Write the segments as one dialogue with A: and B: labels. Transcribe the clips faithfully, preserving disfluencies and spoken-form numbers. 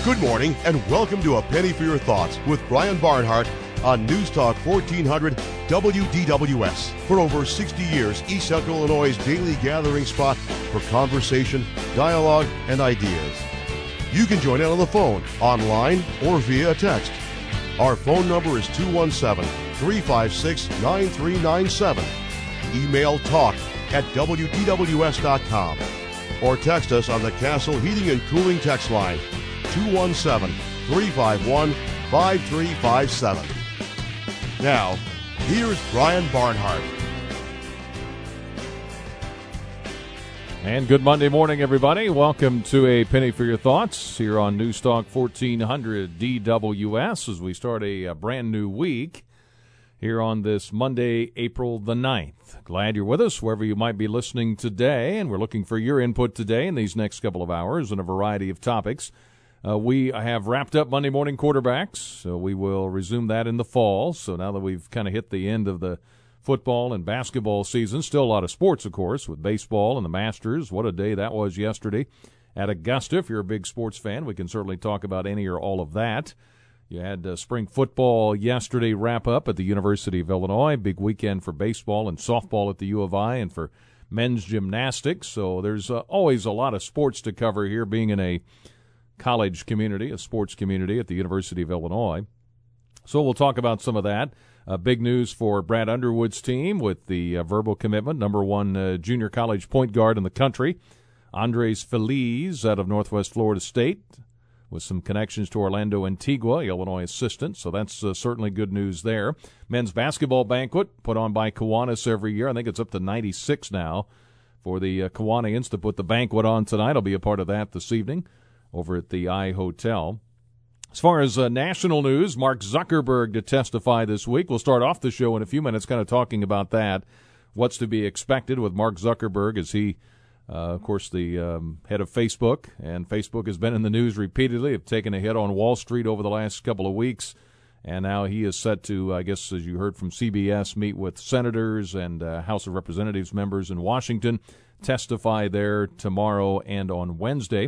A: Good morning and welcome to A Penny for Your Thoughts with Brian Barnhart on News Talk fourteen hundred W D W S. For over sixty years, East Central Illinois' daily gathering spot for conversation, dialogue, and ideas. You can join in on the phone, online, or via text. Our phone number is two one seven, three five six, nine three nine seven. Email talk at W D W S dot com or text us on the Castle Heating and Cooling text line two one seven, three five one, five three five seven. Now, here's Brian Barnhart.
B: And good Monday morning, everybody. Welcome to A Penny for Your Thoughts here on News Talk fourteen hundred D W S as we start a, a brand new week here on this Monday, April the ninth. Glad you're with us wherever you might be listening today, and we're looking for your input today in these next couple of hours on a variety of topics. Uh, we have wrapped up Monday morning quarterbacks, so we will resume that in the fall. So now that we've kind of hit the end of the football and basketball season, still a lot of sports, of course, with baseball and the Masters. What a day that was yesterday at Augusta. If you're a big sports fan, we can certainly talk about any or all of that. You had uh, spring football yesterday wrap up at the University of Illinois. Big weekend for baseball and softball at the U of I and for men's gymnastics. So there's uh, always a lot of sports to cover here, being in a college community, a sports community at the University of Illinois. So we'll talk about some of that. Uh, big news for Brad Underwood's team with the uh, verbal commitment, number one uh, junior college point guard in the country, Andres Feliz out of Northwest Florida State, with some connections to Orlando Antigua, Illinois assistant. So that's uh, certainly good news there. Men's basketball banquet put on by Kiwanis every year. I think it's up to ninety-six now for the uh, Kiwanians to put the banquet on tonight. I'll be a part of that this evening over at the I Hotel. As far as uh, national news, Mark Zuckerberg to testify this week. We'll start off the show in a few minutes kind of talking about that, what's to be expected with Mark Zuckerberg as he, uh, of course, the um, head of Facebook, and Facebook has been in the news repeatedly, have taken a hit on Wall Street over the last couple of weeks, and now he is set to, I guess, as you heard from C B S, meet with senators and uh, House of Representatives members in Washington, testify there tomorrow and on Wednesday.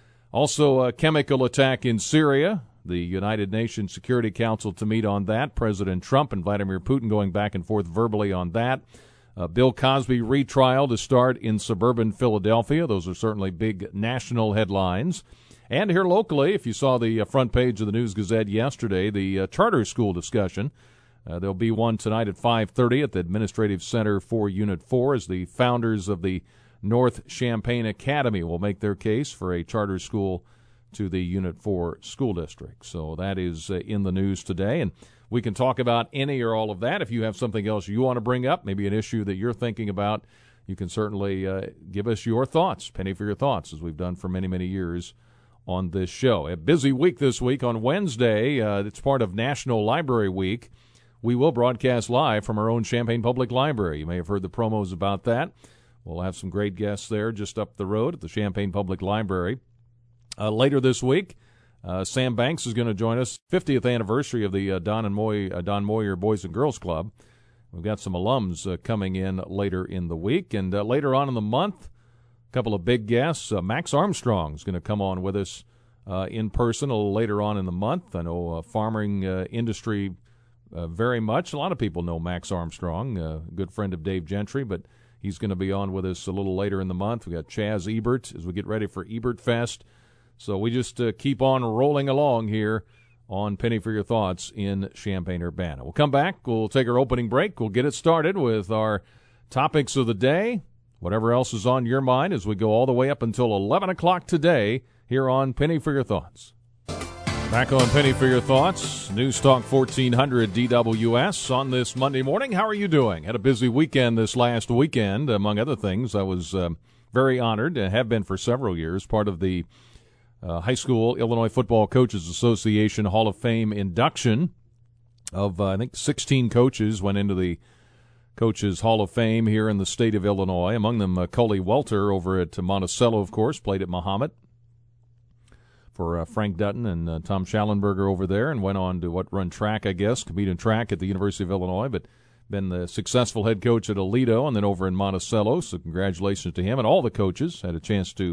B: Also, a chemical attack in Syria. The United Nations Security Council to meet on that. President Trump and Vladimir Putin going back and forth verbally on that. Uh, Bill Cosby retrial to start in suburban Philadelphia. Those are certainly big national headlines. And here locally, if you saw the uh, front page of the News-Gazette yesterday, the uh, charter school discussion. Uh, there'll be one tonight at five thirty at the Administrative Center for Unit four as the founders of the North Champaign Academy will make their case for a charter school to the Unit four school district. So that is uh, in the news today, and we can talk about any or all of that. If you have something else you want to bring up, maybe an issue that you're thinking about, you can certainly uh, give us your thoughts, penny for your thoughts, as we've done for many, many years on this show. A busy week this week. On Wednesday, uh, it's part of National Library Week. We will broadcast live from our own Champaign Public Library. You may have heard the promos about that. We'll have some great guests there just up the road at the Champaign Public Library. Uh, later this week, uh, Sam Banks is going to join us. fiftieth anniversary of the uh, Don and Moy, uh, Don Moyer Boys and Girls Club. We've got some alums uh, coming in later in the week. And uh, later on in the month, a couple of big guests. Uh, Max Armstrong is going to come on with us uh, in person a little later on in the month. I know uh, farming uh, industry uh, very much. A lot of people know Max Armstrong, a good friend of Dave Gentry, but he's going to be on with us a little later in the month. We got Chaz Ebert as we get ready for Ebert Fest. So we just uh, keep on rolling along here on Penny for Your Thoughts in Champaign-Urbana. We'll come back. We'll take our opening break. We'll get it started with our topics of the day, whatever else is on your mind as we go all the way up until eleven o'clock today here on Penny for Your Thoughts. Back on Penny for Your Thoughts, News Talk fourteen hundred D W S on this Monday morning. How are you doing? Had a busy weekend this last weekend. Among other things, I was uh, very honored, and have been for several years, part of the uh, High School Illinois Football Coaches Association Hall of Fame induction of, uh, I think, sixteen coaches went into the Coaches Hall of Fame here in the state of Illinois. Among them, uh, Coley Welter over at Monticello, of course, played at Mahomet for uh, Frank Dutton and uh, Tom Schallenberger over there, and went on to what run track, I guess, compete in track at the University of Illinois, but been the successful head coach at Aledo and then over in Monticello. So congratulations to him and all the coaches. Had a chance to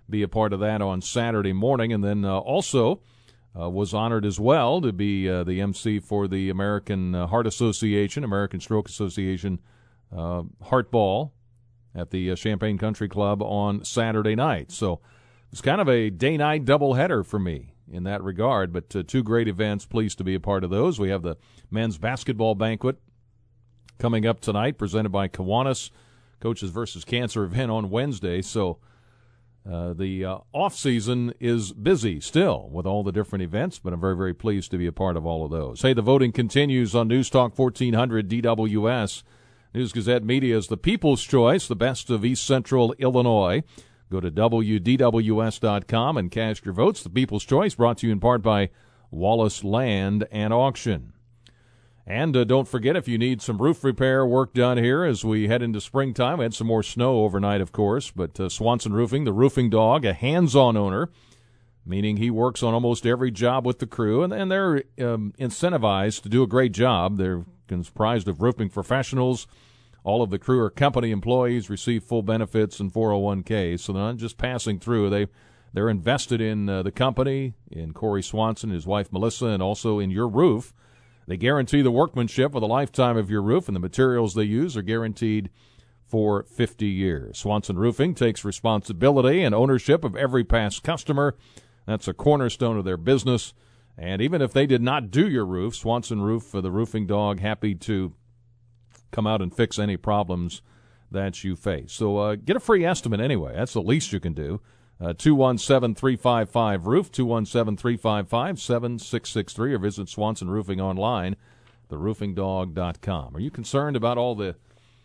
B: be a part of that on Saturday morning. And then uh, also uh, was honored as well to be uh, the M C for the American uh, Heart Association, American Stroke Association uh, Heart Ball at the uh, Champaign Country Club on Saturday night. So it's kind of a day-night doubleheader for me in that regard, but uh, two great events. Pleased to be a part of those. We have the men's basketball banquet coming up tonight, presented by Kiwanis, Coaches versus Cancer event on Wednesday. So uh, the uh, off-season is busy still with all the different events, but I'm very, very pleased to be a part of all of those. Hey, the voting continues on News Talk fourteen hundred D W S. News Gazette Media is the People's Choice, the best of East Central Illinois. Go to W D W S dot com and cast your votes. The People's Choice brought to you in part by Wallace Land and Auction. And uh, don't forget, if you need some roof repair work done here as we head into springtime, we had some more snow overnight, of course, but uh, Swanson Roofing, the roofing dog, a hands-on owner, meaning he works on almost every job with the crew, and, and they're um, incentivized to do a great job. They're comprised of roofing professionals. All of the crew are company employees, receive full benefits and four oh one k, so they're not just passing through. They, they're invested in uh, the company, in Corey Swanson, his wife Melissa, and also in your roof. They guarantee the workmanship for the lifetime of your roof, and the materials they use are guaranteed for fifty years. Swanson Roofing takes responsibility and ownership of every past customer. That's a cornerstone of their business. And even if they did not do your roof, Swanson Roof, for the roofing dog, happy to come out and fix any problems that you face. So uh, get a free estimate anyway. That's the least you can do. Uh, two one seven, three five five, roof, two one seven, three five five, seven six six three, or visit Swanson Roofing online, the roofing dog dot com. Are you concerned about all the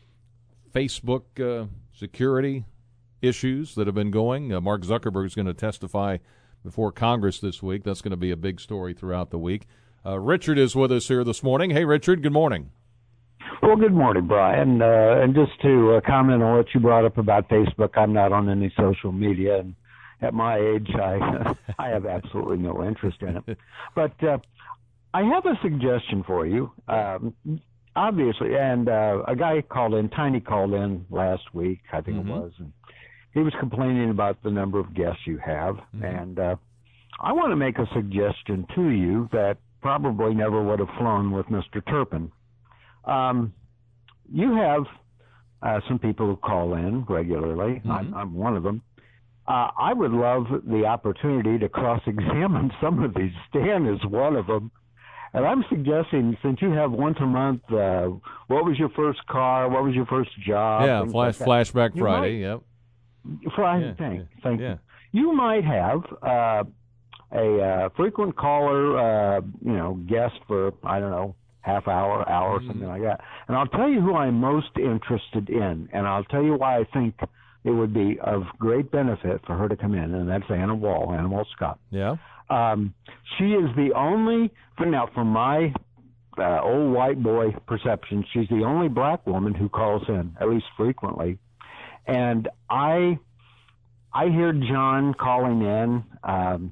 B: Facebook uh, security issues that have been going? Uh, Mark Zuckerberg is going to testify before Congress this week. That's going to be a big story throughout the week. Uh, Richard is with us here this morning. Hey, Richard, good morning.
C: Well, good morning, Brian. Uh, and just to uh, comment on what you brought up about Facebook, I'm not on any social media, and at my age, I I have absolutely no interest in it. But uh, I have a suggestion for you. Um, obviously, and uh, a guy called in, Tiny called in last week, I think mm-hmm. it was, and he was complaining about the number of guests you have. Mm-hmm. And uh, I want to make a suggestion to you that probably never would have flown with Mister Turpin. Um, you have uh, some people who call in regularly. Mm-hmm. I'm, I'm one of them. Uh, I would love the opportunity to cross-examine some of these. Stan is one of them. And I'm suggesting, since you have once a month, uh, what was your first car? What was your first job?
B: Yeah, flash, like Flashback you Friday, might,
C: yep. Friday, yeah, thank, yeah, thank yeah. you. You might have uh, a uh, frequent caller, uh, you know, guest for, I don't know, half hour, hour, mm-hmm. something like that. And I'll tell you who I'm most interested in, and I'll tell you why I think it would be of great benefit for her to come in, and that's Anna Wall, Anna Wall Scott.
B: Yeah.
C: Um, she is the only, for now, from my uh, old white boy perception, she's the only black woman who calls in, at least frequently. And I I hear John calling in, um,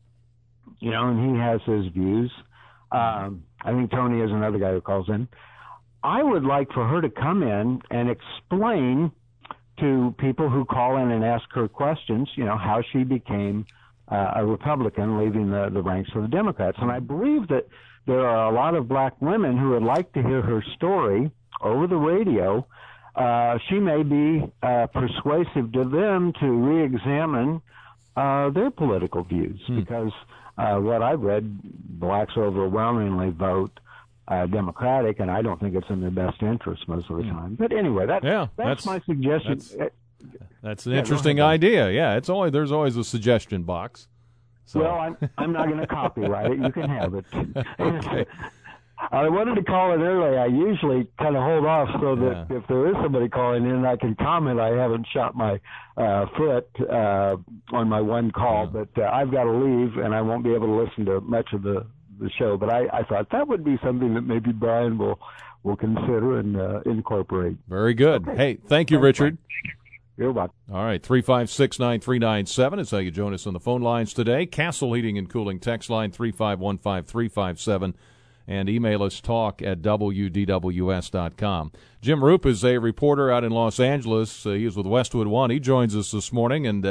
C: you know, and he has his views. Um, I think Tony is another guy who calls in. I would like for her to come in and explain to people who call in and ask her questions, you know, how she became uh, a Republican, leaving the, the ranks of the Democrats. And I believe that there are a lot of black women who would like to hear her story over the radio. Uh, she may be uh, persuasive to them to re-examine uh, their political views, hmm. because uh, what I've read, blacks overwhelmingly vote Uh, Democratic, and I don't think it's in their best interest most of the time. But anyway, that,
B: yeah,
C: that's, that's my suggestion.
B: That's, that's an yeah, interesting idea. Yeah, it's always there's always a suggestion box. So.
C: Well, I'm I'm not going to copyright it. You can have it.
B: Okay.
C: I wanted to call it early. I usually kind of hold off so that
B: yeah.
C: if there is somebody calling in, I can comment. I haven't shot my uh, foot uh, on my one call, yeah. but uh, I've got to leave, and I won't be able to listen to much of the the show, but I, I thought that would be something that maybe Brian will will consider and uh, incorporate.
B: Very good. Okay. Hey, thank you, Richard.
C: You're welcome.
B: All right, three five six, nine three nine seven is how you join us on the phone lines today. Castle Heating and Cooling text line three five one five, three five seven, and email us talk at W D W S dot com. Jim Roop is a reporter out in Los Angeles. Uh, he is with Westwood One. He joins us this morning, and uh,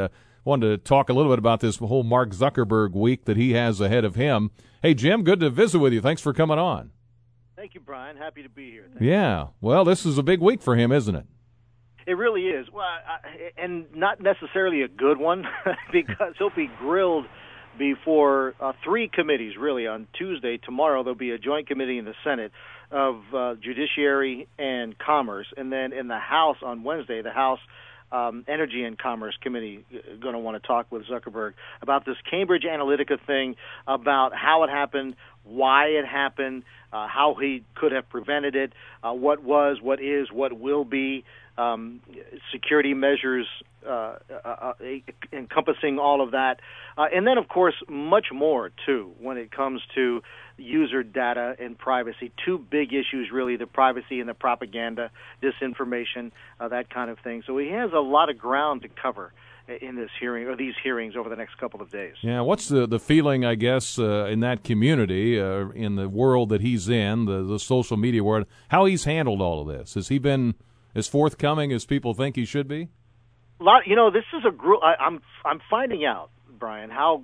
B: wanted to talk a little bit about this whole Mark Zuckerberg week that he has ahead of him. Hey, Jim, good to visit with you. Thanks for coming on.
D: Thank you, Brian. Happy to be here. Thank
B: yeah. You. Well, this is a big week for him, isn't it?
D: It really is. Well, I, and not necessarily a good one because he'll be grilled before uh, three committees, really, on Tuesday. Tomorrow there'll be a joint committee in the Senate of uh, Judiciary and Commerce. And then in the House on Wednesday, the House um, Energy and Commerce Committee is going to want to talk with Zuckerberg about this Cambridge Analytica thing, about how it happened, why it happened, uh, how he could have prevented it, uh, what was, what is, what will be, um, security measures uh, uh, uh, encompassing all of that. Uh, and then, of course, much more, too, when it comes to user data and privacy. Two big issues, really, the privacy and the propaganda, disinformation, uh, that kind of thing. So he has a lot of ground to cover in this hearing, or these hearings, over the next couple of days.
B: Yeah, what's the, the feeling, I guess, uh, in that community, uh, in the world that he's in, the, the social media world, how he's handled all of this? Has he been as forthcoming as people think he should be?
D: A lot, you know, this is a group. I, I'm I'm finding out, Brian, how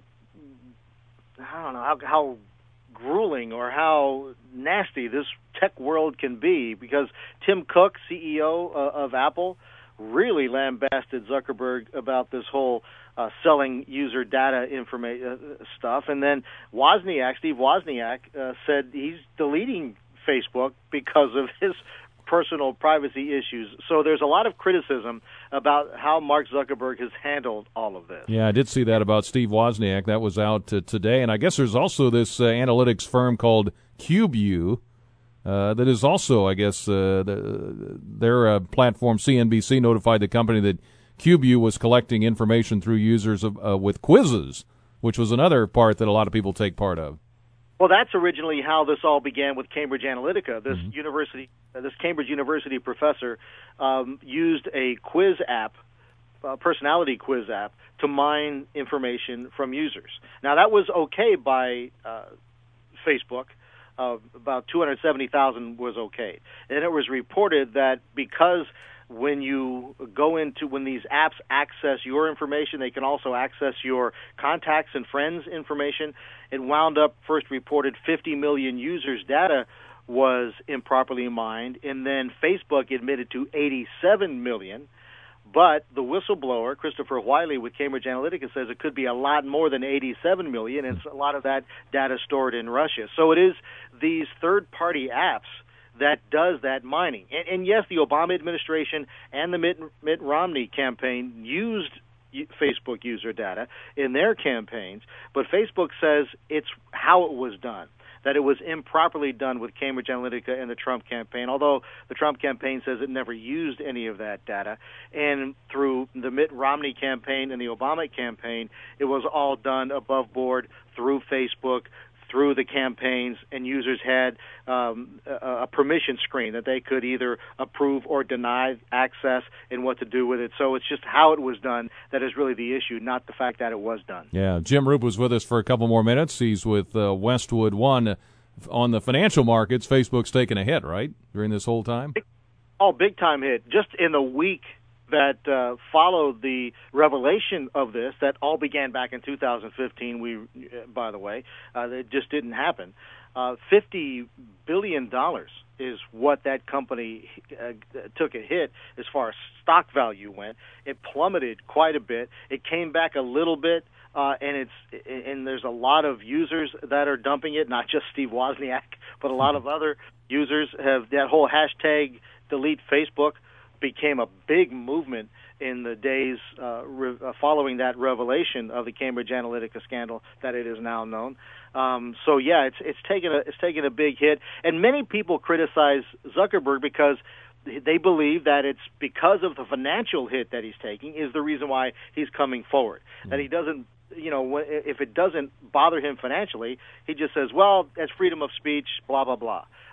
D: I don't know how how grueling or how nasty this tech world can be, because Tim Cook, C E O uh, of Apple, really lambasted Zuckerberg about this whole uh, selling user data information uh, stuff, and then Wozniak, Steve Wozniak, uh, said he's deleting Facebook because of his personal privacy issues. So there's a lot of criticism about how Mark Zuckerberg has handled all of this.
B: Yeah, I did see that about Steve Wozniak. That was out uh, today. And I guess there's also this uh, analytics firm called CubeU uh, that is also, I guess, uh, the, their uh, platform, C N B C, notified the company that CubeU was collecting information through users of, uh, with quizzes, which was another part that a lot of people take part of.
D: Well, that's originally how this all began with Cambridge Analytica. This mm-hmm. university, uh, this Cambridge University professor um, used a quiz app, a personality quiz app, to mine information from users. Now, that was okay by uh, Facebook. Uh, about two hundred seventy thousand was okay. And it was reported that because when you go into, when these apps access your information, they can also access your contacts and friends' information. It wound up, first reported, fifty million users' data was improperly mined, and then Facebook admitted to eighty-seven million. But the whistleblower, Christopher Wiley with Cambridge Analytica, says it could be a lot more than eighty-seven million, and a lot of that data stored in Russia. So it is these third-party apps that does that mining. And, and yes, the Obama administration and the Mitt, Mitt Romney campaign used Facebook user data in their campaigns, but Facebook says it's how it was done, that it was improperly done with Cambridge Analytica and the Trump campaign, although the Trump campaign says it never used any of that data. And through the Mitt Romney campaign and the Obama campaign, it was all done above board through Facebook, through the campaigns, and users had um, a, a permission screen that they could either approve or deny access and what to do with it. So it's just how it was done that is really the issue, not the fact that it was done.
B: Yeah, Jim Roop was with us for a couple more minutes. He's with uh, Westwood One. On the financial markets, Facebook's taken a hit, right, during this whole time?
D: Oh, big time hit. Just in the week that uh, followed the revelation of this, that all began back in two thousand fifteen. We, by the way, uh, it just didn't happen. Uh, Fifty billion dollars is what that company uh, took a hit as far as stock value went. It plummeted quite a bit. It came back a little bit, uh, and it's and there's a lot of users that are dumping it. Not just Steve Wozniak, but a lot of other users have that whole hashtag delete Facebook became a big movement in the days uh, re- uh, following that revelation of the Cambridge Analytica scandal that it is now known. Um, so yeah, it's it's taken a it's taken a big hit, and many people criticize Zuckerberg because they believe that it's because of the financial hit that he's taking is the reason why he's coming forward. Mm-hmm. That he doesn't, you know, if it doesn't bother him financially, he just says, well, that's freedom of speech, blah blah blah.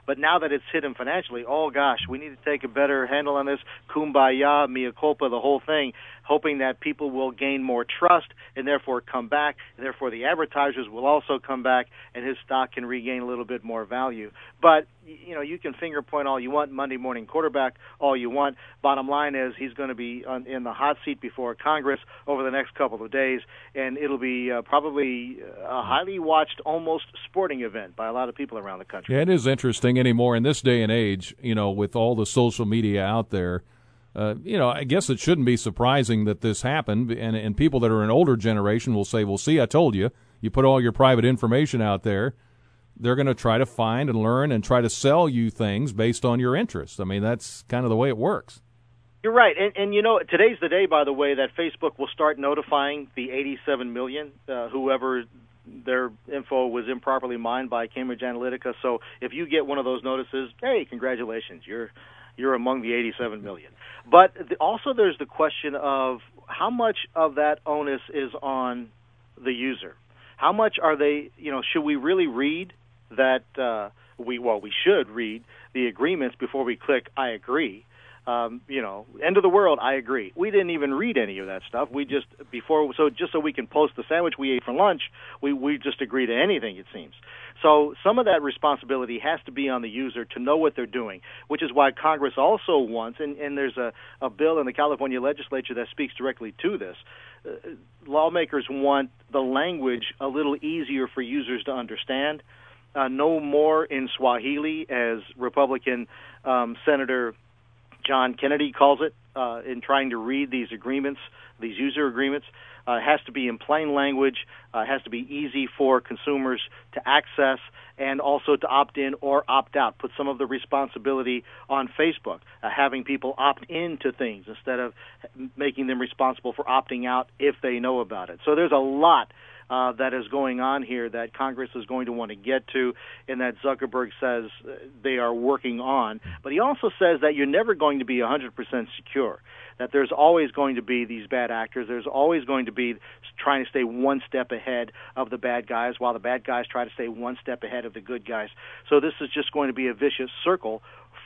D: But now that it's hit him financially, oh gosh, we need to take a better handle on this. Kumbaya, mea culpa, the whole thing, hoping that people will gain more trust and therefore come back, and therefore the advertisers will also come back, and his stock can regain a little bit more value. But, you know, you can finger point all you want, Monday morning quarterback all you want. Bottom line is he's going to be on, in the hot seat before Congress over the next couple of days, and it'll be uh, probably a highly watched, almost sporting event by a lot of people around the country.
B: Yeah, it is interesting anymore in this day and age, you know, with all the social media out there. Uh, you know, I guess it shouldn't be surprising that this happened, and, and people that are an older generation will say, well, see, I told you, you put all your private information out there. They're going to try to find and learn and try to sell you things based on your interests. I mean, that's kind of the way it works.
D: You're right. And, and you know, today's the day, by the way, that Facebook will start notifying the eighty-seven million, uh, whoever their info was improperly mined by Cambridge Analytica. So if you get one of those notices, hey, congratulations, you're you're among the eighty-seven million. But the, also there's the question of how much of that onus is on the user. How much are they, you know, should we really read that, uh, we well, we should read the agreements before we click I agree. Um, you know, end of the world, I agree. We didn't even read any of that stuff. We just, before, so just so we can post the sandwich we ate for lunch, we, we just agree to anything, it seems. So some of that responsibility has to be on the user to know what they're doing, which is why Congress also wants, and, and there's a, a bill in the California legislature that speaks directly to this. Uh, lawmakers want the language a little easier for users to understand. Uh, no more in Swahili, as Republican um, Senator John Kennedy calls it, uh, in trying to read these agreements, these user agreements. Uh, it has to be in plain language, uh, has to be easy for consumers to access, and also to opt in or opt out. Put some of the responsibility on Facebook, uh, having people opt into things instead of making them responsible for opting out if they know about it. So there's a lot Uh, that is going on here that Congress is going to want to get to, and that Zuckerberg says uh, they are working on. But he also says that you're never going to be one hundred percent secure, that there's always going to be these bad actors. There's always going to be trying to stay one step ahead of the bad guys while the bad guys try to stay one step ahead of the good guys. So this is just going to be a vicious circle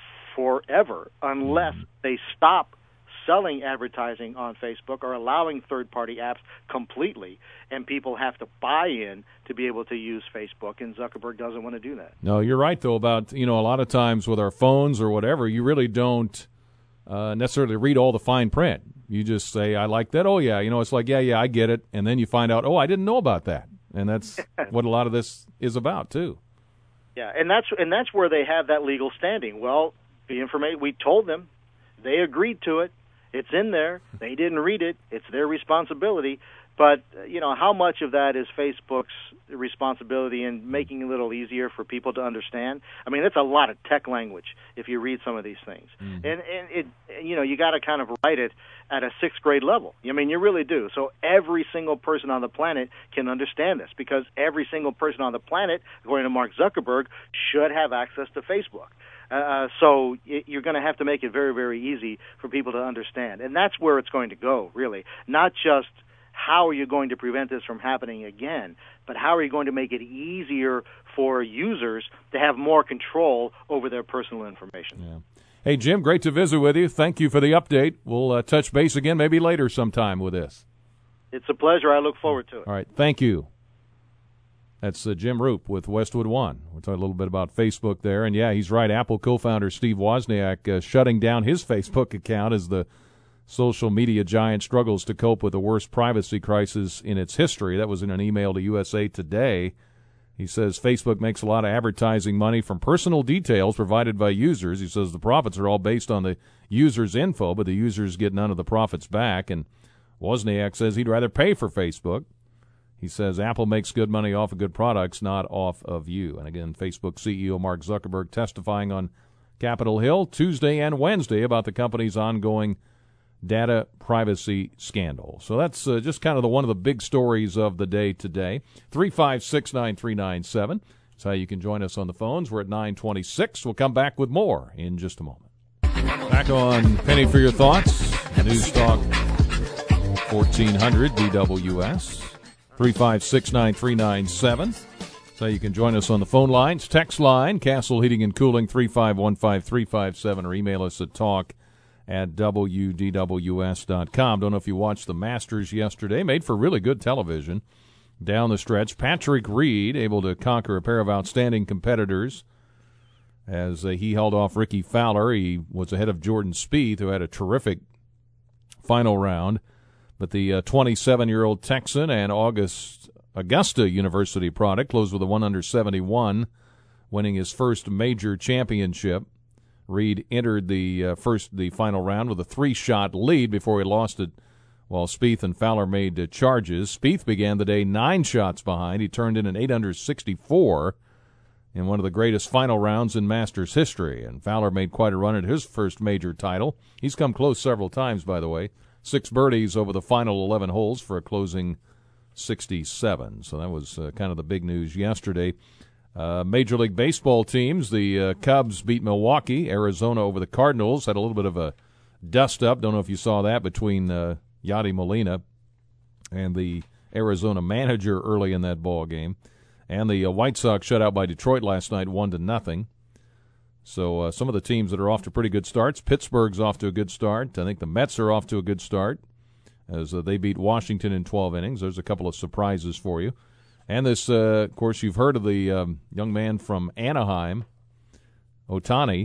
D: forever unless they stop selling advertising on Facebook or allowing third-party apps completely, and people have to buy in to be able to use Facebook, and Zuckerberg doesn't want to do that.
B: No, you're right, though, about, you know, a lot of times with our phones or whatever, you really don't uh, necessarily read all the fine print. You just say, I like that. Oh, yeah, you know, it's like, yeah, yeah, I get it. And then you find out, oh, I didn't know about that. And that's what a lot of this is about, too.
D: Yeah, and that's and that's where they have that legal standing. Well, the information, we told them, they agreed to it. It's in there. They didn't read it. It's their responsibility. But, you know, how much of that is Facebook's responsibility in making it a little easier for people to understand? I mean, it's a lot of tech language if you read some of these things. Mm-hmm. And, and it, you know, you got to kind of write it at a sixth grade level. I mean, you really do. So every single person on the planet can understand this, because every single person on the planet, according to Mark Zuckerberg, should have access to Facebook. Uh, so you're going to have to make it very, very easy for people to understand. And that's where it's going to go, really. Not just how are you going to prevent this from happening again, but how are you going to make it easier for users to have more control over their personal information.
B: Yeah. Hey, Jim, great to visit with you. Thank you for the update. We'll uh, touch base again maybe later sometime with this.
D: It's a pleasure. I look forward to it.
B: All right. Thank you. That's uh, Jim Roop with Westwood One. We're talking a little bit about Facebook there. And, yeah, he's right. Apple co-founder Steve Wozniak uh, shutting down his Facebook account as the social media giant struggles to cope with the worst privacy crisis in its history. That was in an email to U S A Today. He says Facebook makes a lot of advertising money from personal details provided by users. He says the profits are all based on the user's info, but the users get none of the profits back. And Wozniak says he'd rather pay for Facebook. He says Apple makes good money off of good products, not off of you. And again, Facebook C E O Mark Zuckerberg testifying on Capitol Hill Tuesday and Wednesday about the company's ongoing data privacy scandal. So that's uh, just kind of the one of the big stories of the day today. three five six, nine three nine seven. That's how you can join us on the phones. We're at nine twenty-six. We'll come back with more in just a moment. Back on Penny for Your Thoughts, News Talk fourteen hundred D W S. three five six, nine three nine seven. That's So you can join us on the phone lines, text line, Castle Heating and Cooling, three five one five, three five seven, or email us at talk at W D W S dot com. Don't know if you watched the Masters yesterday. Made for really good television down the stretch. Patrick Reed able to conquer a pair of outstanding competitors as uh, he held off Ricky Fowler. He was ahead of Jordan Spieth, who had a terrific final round. But the uh, twenty-seven-year-old Texan and August Augusta University product closed with a one under seventy-one, winning his first major championship. Reed entered the uh, first, the final round with a three-shot lead before he lost it while Spieth and Fowler made uh, charges. Spieth began the day nine shots behind. He turned in an eight under sixty-four in one of the greatest final rounds in Masters history, and Fowler made quite a run at his first major title. He's come close several times, by the way. Six birdies over the final eleven holes for a closing sixty-seven. So that was uh, kind of the big news yesterday. Uh, Major League Baseball teams, the uh, Cubs beat Milwaukee. Arizona over the Cardinals. Had a little bit of a dust-up. Don't know if you saw that between uh, Yadi Molina and the Arizona manager early in that ball game. And the uh, White Sox shut out by Detroit last night, one to nothing. So uh, some of the teams that are off to pretty good starts. Pittsburgh's off to a good start. I think the Mets are off to a good start as uh, they beat Washington in twelve innings. There's a couple of surprises for you. And this, uh, of course, you've heard of the um, young man from Anaheim, Ohtani,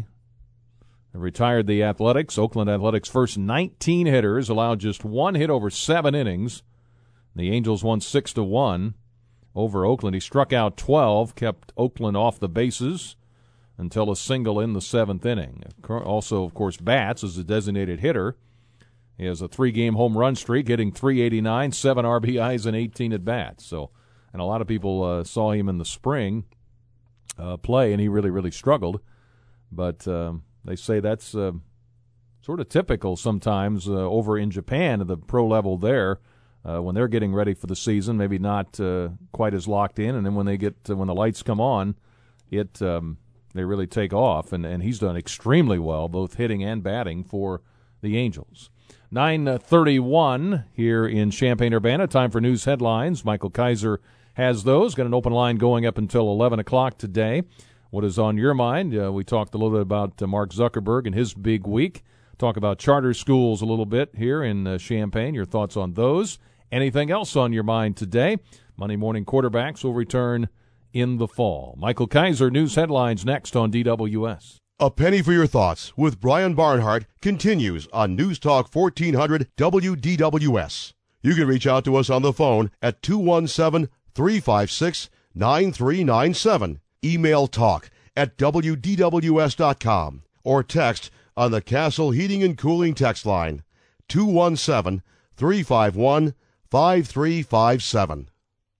B: retired the Athletics. Oakland Athletics' first nineteen hitters allowed just one hit over seven innings. The Angels won six to one over Oakland. He struck out twelve, kept Oakland off the bases until a single in the seventh inning. Also, of course, bats as a designated hitter. He has a three-game home run streak, hitting three eighty-nine, seven R B Is, and eighteen at-bats. So, and a lot of people uh, saw him in the spring uh, play, and he really, really struggled. But um, they say that's uh, sort of typical sometimes uh, over in Japan at the pro level there uh, when they're getting ready for the season, maybe not uh, quite as locked in, and then when they get uh, when the lights come on, it um, they really take off, and, and he's done extremely well, both hitting and batting for the Angels. nine thirty-one here in Champaign-Urbana. Time for news headlines. Michael Kaiser has those. Got an open line going up until eleven o'clock today. What is on your mind? Uh, we talked a little bit about uh, Mark Zuckerberg and his big week. Talk about charter schools a little bit here in uh, Champaign. Your thoughts on those. Anything else on your mind today? Monday Morning Quarterbacks will return in the fall. Michael Kaiser, news headlines next on D W S.
A: A Penny for Your Thoughts with Brian Barnhart continues on News Talk fourteen hundred W D W S. You can reach out to us on the phone at two one seven, three five six, nine three nine seven. Email talk at W D W S dot com or text on the Castle Heating and Cooling text line two one seven, three five one, five three five seven.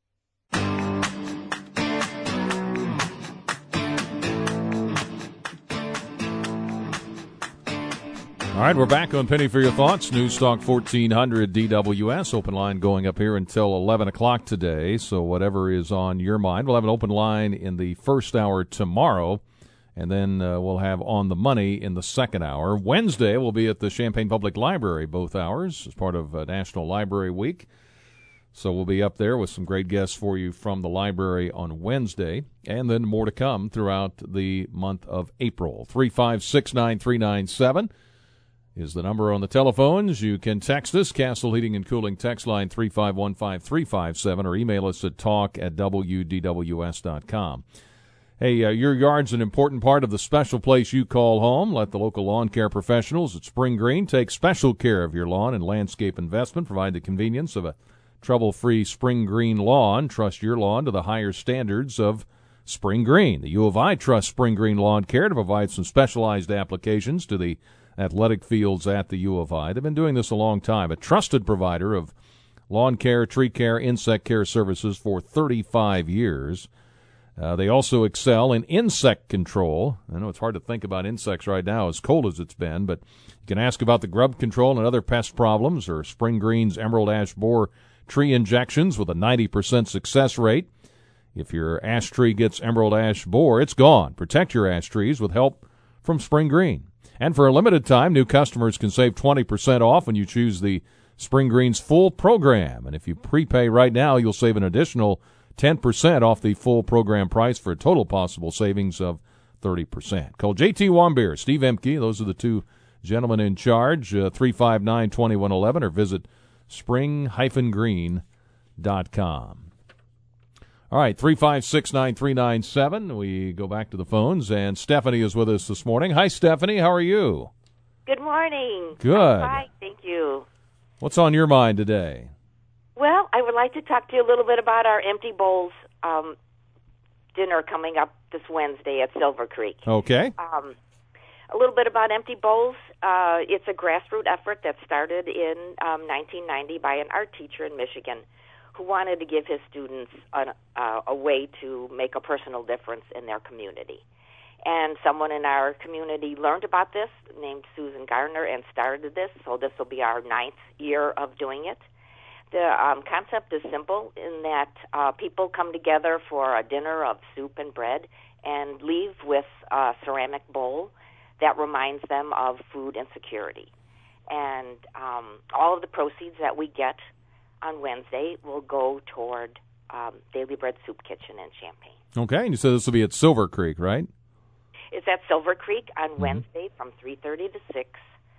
B: All right, we're back on Penny for Your Thoughts. News Talk fourteen hundred D W S. Open line going up here until eleven o'clock today. So whatever is on your mind. We'll have an open line in the first hour tomorrow, and then uh, we'll have On the Money in the second hour. Wednesday, we'll be at the Champaign Public Library both hours as part of uh, National Library Week. So we'll be up there with some great guests for you from the library on Wednesday, and then more to come throughout the month of April. three five six, nine three nine seven. Is the number on the telephones. You can text us, Castle Heating and Cooling text line three five one five, three five seven, or email us at talk at W D W S dot com. Hey, uh, your yard's an important part of the special place you call home. Let the local lawn care professionals at Spring Green take special care of your lawn and landscape investment. Provide the convenience of a trouble-free Spring Green lawn. Trust your lawn to the higher standards of Spring Green. The U of I trusts Spring Green Lawn Care to provide some specialized applications to the athletic fields at the U of I. They've been doing this a long time. A trusted provider of lawn care, tree care, insect care services for thirty-five years. Uh, they also excel in insect control. I know it's hard to think about insects right now, as cold as it's been, but you can ask about the grub control and other pest problems, or Spring Green's Emerald Ash Borer tree injections with a ninety percent success rate. If your ash tree gets Emerald Ash Borer, it's gone. Protect your ash trees with help from Spring Green. And for a limited time, new customers can save twenty percent off when you choose the Spring Green's full program. And if you prepay right now, you'll save an additional ten percent off the full program price for a total possible savings of thirty percent. Call J T Wambier, Steve Emke. Those are the two gentlemen in charge, uh, three five nine, two one one one, or visit spring dash green dot com. All right, three five six, nine three nine seven. We go back to the phones, and Stephanie is with us this morning. Hi, Stephanie. How are you?
E: Good morning.
B: Good.
E: I'm fine, thank you.
B: What's on your mind today?
E: Well, I would like to talk to you a little bit about our Empty Bowls um, dinner coming up this Wednesday at Silver Creek.
B: Okay.
E: Um, a little bit about Empty Bowls. Uh, it's a grassroots effort that started in um, nineteen ninety by an art teacher in Michigan who wanted to give his students an, uh, a way to make a personal difference in their community. And someone in our community learned about this, named Susan Gardner, and started this, so this will be our ninth year of doing it. The um, concept is simple in that uh, people come together for a dinner of soup and bread and leave with a ceramic bowl that reminds them of food insecurity. And um, all of the proceeds that we get on Wednesday will go toward um, Daily Bread Soup Kitchen in Champaign.
B: Okay, and you said this will be at Silver Creek, right?
E: It's at Silver Creek on
B: Mm-hmm.
E: Wednesday from three thirty to six.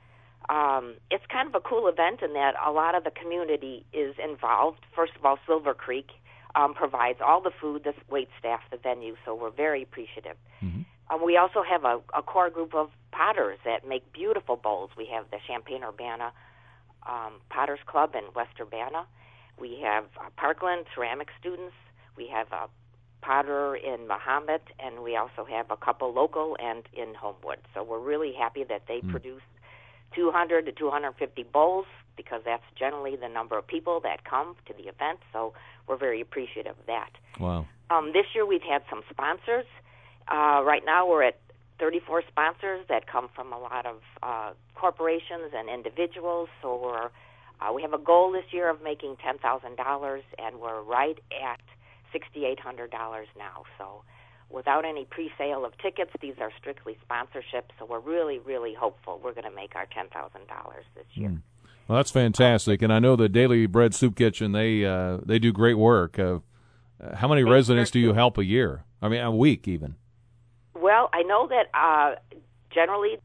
E: Um, it's kind of a cool event in that a lot of the community is involved. First of all, Silver Creek um, provides all the food, the wait staff, the venue, so we're very appreciative.
B: Mm-hmm.
E: Um, we also have a, a core group of potters that make beautiful bowls. We have the Champaign-Urbana um, Potters Club in West Urbana. We have uh, Parkland ceramic students. We have a potter in Mahomet, and we also have a couple local and in Homewood. So we're really happy that they mm. produce two hundred to two hundred fifty bowls, because that's generally the number of people that come to the event. So we're very appreciative of that.
B: Wow.
E: Um, this year we've had some sponsors. Uh, right now we're at thirty-four sponsors that come from a lot of uh, corporations and individuals. So we're, uh, we have a goal this year of making ten thousand dollars, and we're right at six thousand eight hundred dollars now. So without any pre-sale of tickets, these are strictly sponsorships. So we're really, really hopeful we're going to make our ten thousand dollars this year.
B: Mm. Well, that's fantastic. And I know the Daily Bread Soup Kitchen, they uh, they do great work. Uh, how many
E: they
B: residents do you
E: do.
B: help a year? I mean, a week even.
E: Well, I know that uh, generally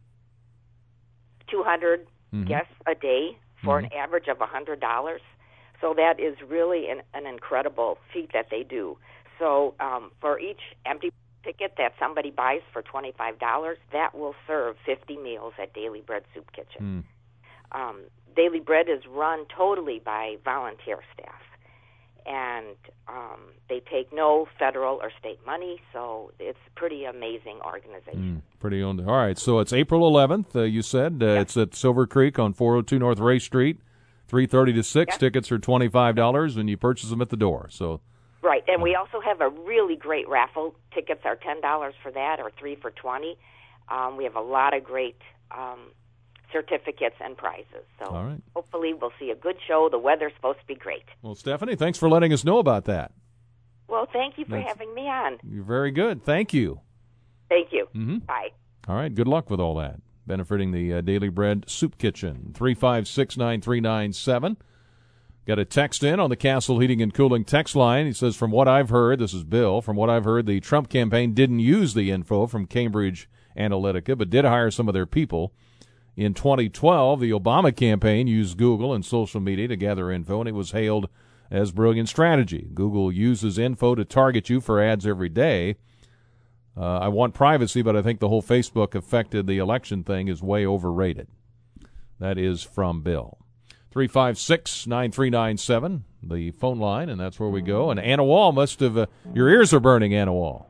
E: two hundred mm-hmm. guests a day for mm-hmm. an average of one hundred dollars. So that is really an, an incredible feat that they do. So um, for each empty ticket that somebody buys for twenty-five dollars, that will serve fifty meals at Daily Bread Soup Kitchen. Mm. Um, Daily Bread is run totally by volunteer staff, and um, they take no federal or state money, so it's a pretty amazing organization.
B: Mm, pretty owned. All right, so it's April eleventh, uh, you said. Uh,
E: yes.
B: It's at Silver Creek on four oh two North Ray Street, three thirty to six. Yes. Tickets are twenty-five dollars, and you purchase them at the door. So.
E: Right, and we also have a really great raffle. Tickets are ten dollars for that, or three for twenty. Um, we have a lot of great um, certificates and prizes. So
B: all right.
E: Hopefully we'll see a good show. The weather's supposed to be great.
B: Well, Stephanie, thanks for letting us know about that.
E: Well, thank you for
B: That's,
E: having me on.
B: You're very good. Thank you.
E: Thank you.
B: Mm-hmm.
E: Bye.
B: All right, good luck with all that. Benefiting the uh, Daily Bread Soup Kitchen, three five six, nine three nine seven. Got a text in on the Castle Heating and Cooling text line. He says, from what I've heard, this is Bill, from what I've heard, the Trump campaign didn't use the info from Cambridge Analytica, but did hire some of their people. In twenty twelve, the Obama campaign used Google and social media to gather info, and it was hailed as brilliant strategy. Google uses info to target you for ads every day. Uh, I want privacy, but I think the whole Facebook affected the election thing is way overrated. That is from Bill. three five six, nine three nine seven, the phone line, and that's where we go. And Anna Wall must have, uh, your ears are burning, Anna Wall.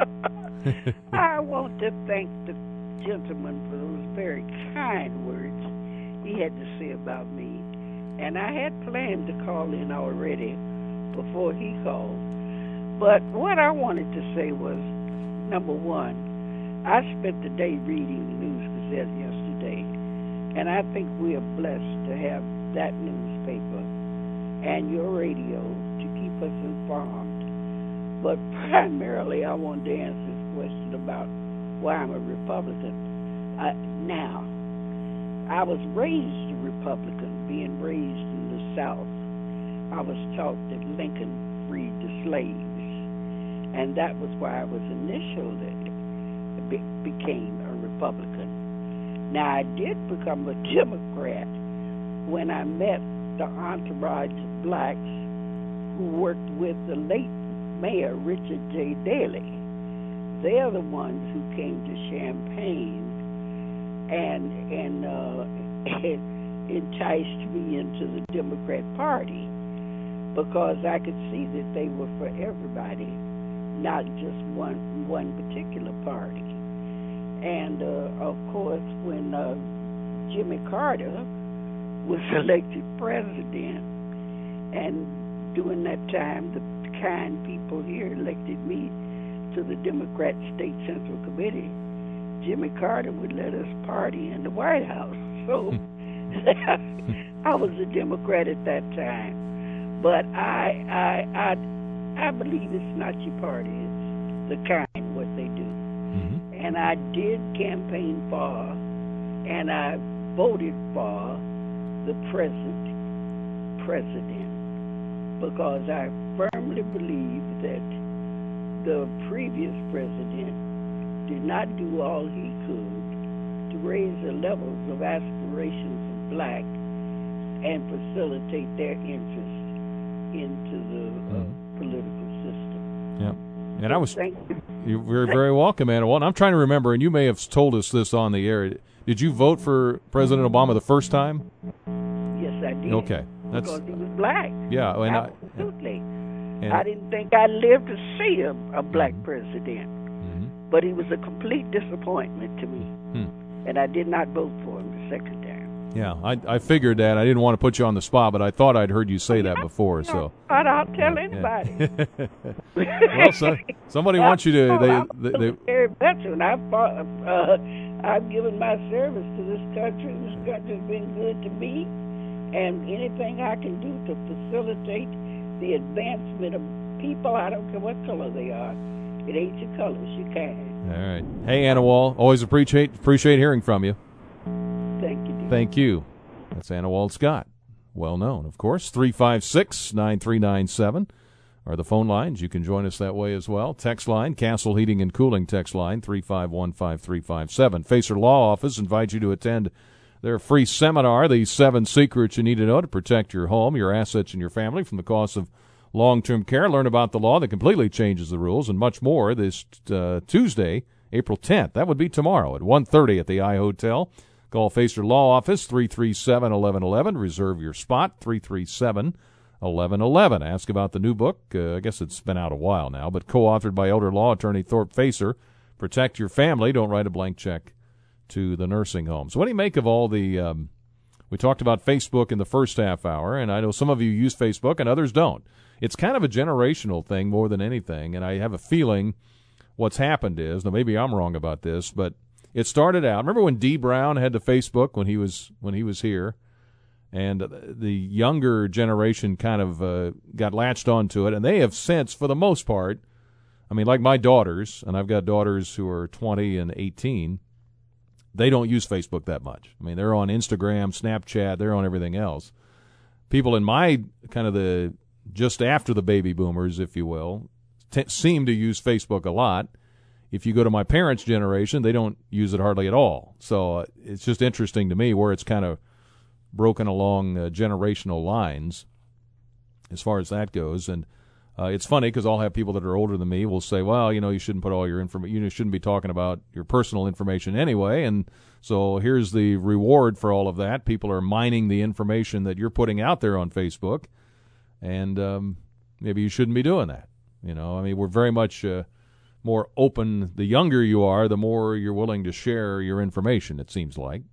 F: I want to thank the gentleman for those very kind words he had to say about me. And I had planned to call in already before he called. But what I wanted to say was, number one, I spent the day reading the News Gazette yesterday, and I think we are blessed to have that newspaper and your radio to keep us informed. But primarily, I wanted to answer this question about why I'm a Republican. Uh, now, I was raised a Republican, being raised in the South. I was taught that Lincoln freed the slaves, and that was why I was initially be, became a Republican. Now, I did become a Democrat when I met the entourage of blacks who worked with the late Mayor Richard J. Daley. They're the ones who came to Champaign and and uh, enticed me into the Democrat Party, because I could see that they were for everybody, not just one one particular party. And uh, of course, when uh, Jimmy Carter was elected president, and during that time, the kind people here elected me to the Democrat State Central Committee, Jimmy Carter would let us party in the White House. So I was a Democrat at that time. But I, I, I, I believe it's not your party. It's the kind, what they do.
B: Mm-hmm.
F: And I did campaign for, and I voted for the present president, because I firmly believe that the previous president did not do all he could to raise the levels of aspirations of black and facilitate their interest into the uh,
B: mm-hmm.
F: political system.
B: Yeah. And I was,
F: Thank you.
B: You're very welcome, Anna. Well, and I'm trying to remember, and you may have told us this on the air. Did you vote for President Obama the first time?
F: Yes, I did.
B: Okay. That's,
F: because he was black.
B: Yeah. And
F: Absolutely.
B: I, and,
F: I didn't think I'd live to see a, a black
B: mm-hmm.
F: president.
B: Mm-hmm.
F: But he was a complete disappointment to me.
B: Hmm.
F: And I did not vote for him the second time.
B: Yeah, I, I figured that. I didn't want to put you on the spot, but I thought I'd heard you say that before. So
F: I'd I'll tell
B: yeah,
F: anybody.
B: Yeah. Well, so, somebody wants you to. They, they, they,
F: very veteran. I've fought, uh, I've given my service to this country. This country's been good to me, and anything I can do to facilitate the advancement of people, I don't care what color they are. It ain't your colors, you can.
B: All right. Hey, Anna Wall, always appreciate appreciate hearing from you.
F: Thank you, dear.
B: Thank you. That's Anna Wald Scott. Well known, of course. three five six, nine three nine seven are the phone lines. You can join us that way as well. Text line, Castle Heating and Cooling text line, three five one, five three five seven. Facer Law Office invites you to attend their free seminar, The Seven Secrets You Need to Know to Protect Your Home, Your Assets, and Your Family from the cost of long-term care. Learn about the law that completely changes the rules and much more this uh, Tuesday, April tenth. That would be tomorrow at one thirty at the I Hotel. Call Facer Law Office, three three seven, one one one one. Reserve your spot, three three seven, one one one one. Ask about the new book. Uh, I guess it's been out a while now, but co-authored by elder law attorney Thorpe Facer. Protect your family. Don't write a blank check to the nursing home. So what do you make of all the um, – we talked about Facebook in the first half hour, and I know some of you use Facebook and others don't. It's kind of a generational thing more than anything, and I have a feeling what's happened is – now maybe I'm wrong about this, but – it started out. Remember when Dee Brown had the Facebook when he was when he was here, and the younger generation kind of uh, got latched onto it, and they have since, for the most part, I mean, like my daughters, and I've got daughters who are twenty and eighteen. They don't use Facebook that much. I mean, they're on Instagram, Snapchat, they're on everything else. People in my kind of the just after the baby boomers, if you will, t- seem to use Facebook a lot. If you go to my parents' generation, they don't use it hardly at all. So uh, it's just interesting to me where it's kind of broken along uh, generational lines as far as that goes. And uh, it's funny because I'll have people that are older than me will say, well, you know, you shouldn't put all your information, you shouldn't be talking about your personal information anyway. And so here's the reward for all of that. People are mining the information that you're putting out there on Facebook. And um, maybe you shouldn't be doing that. You know, I mean, we're very much... Uh, more open, the younger you are, the more you're willing to share your information, it seems like.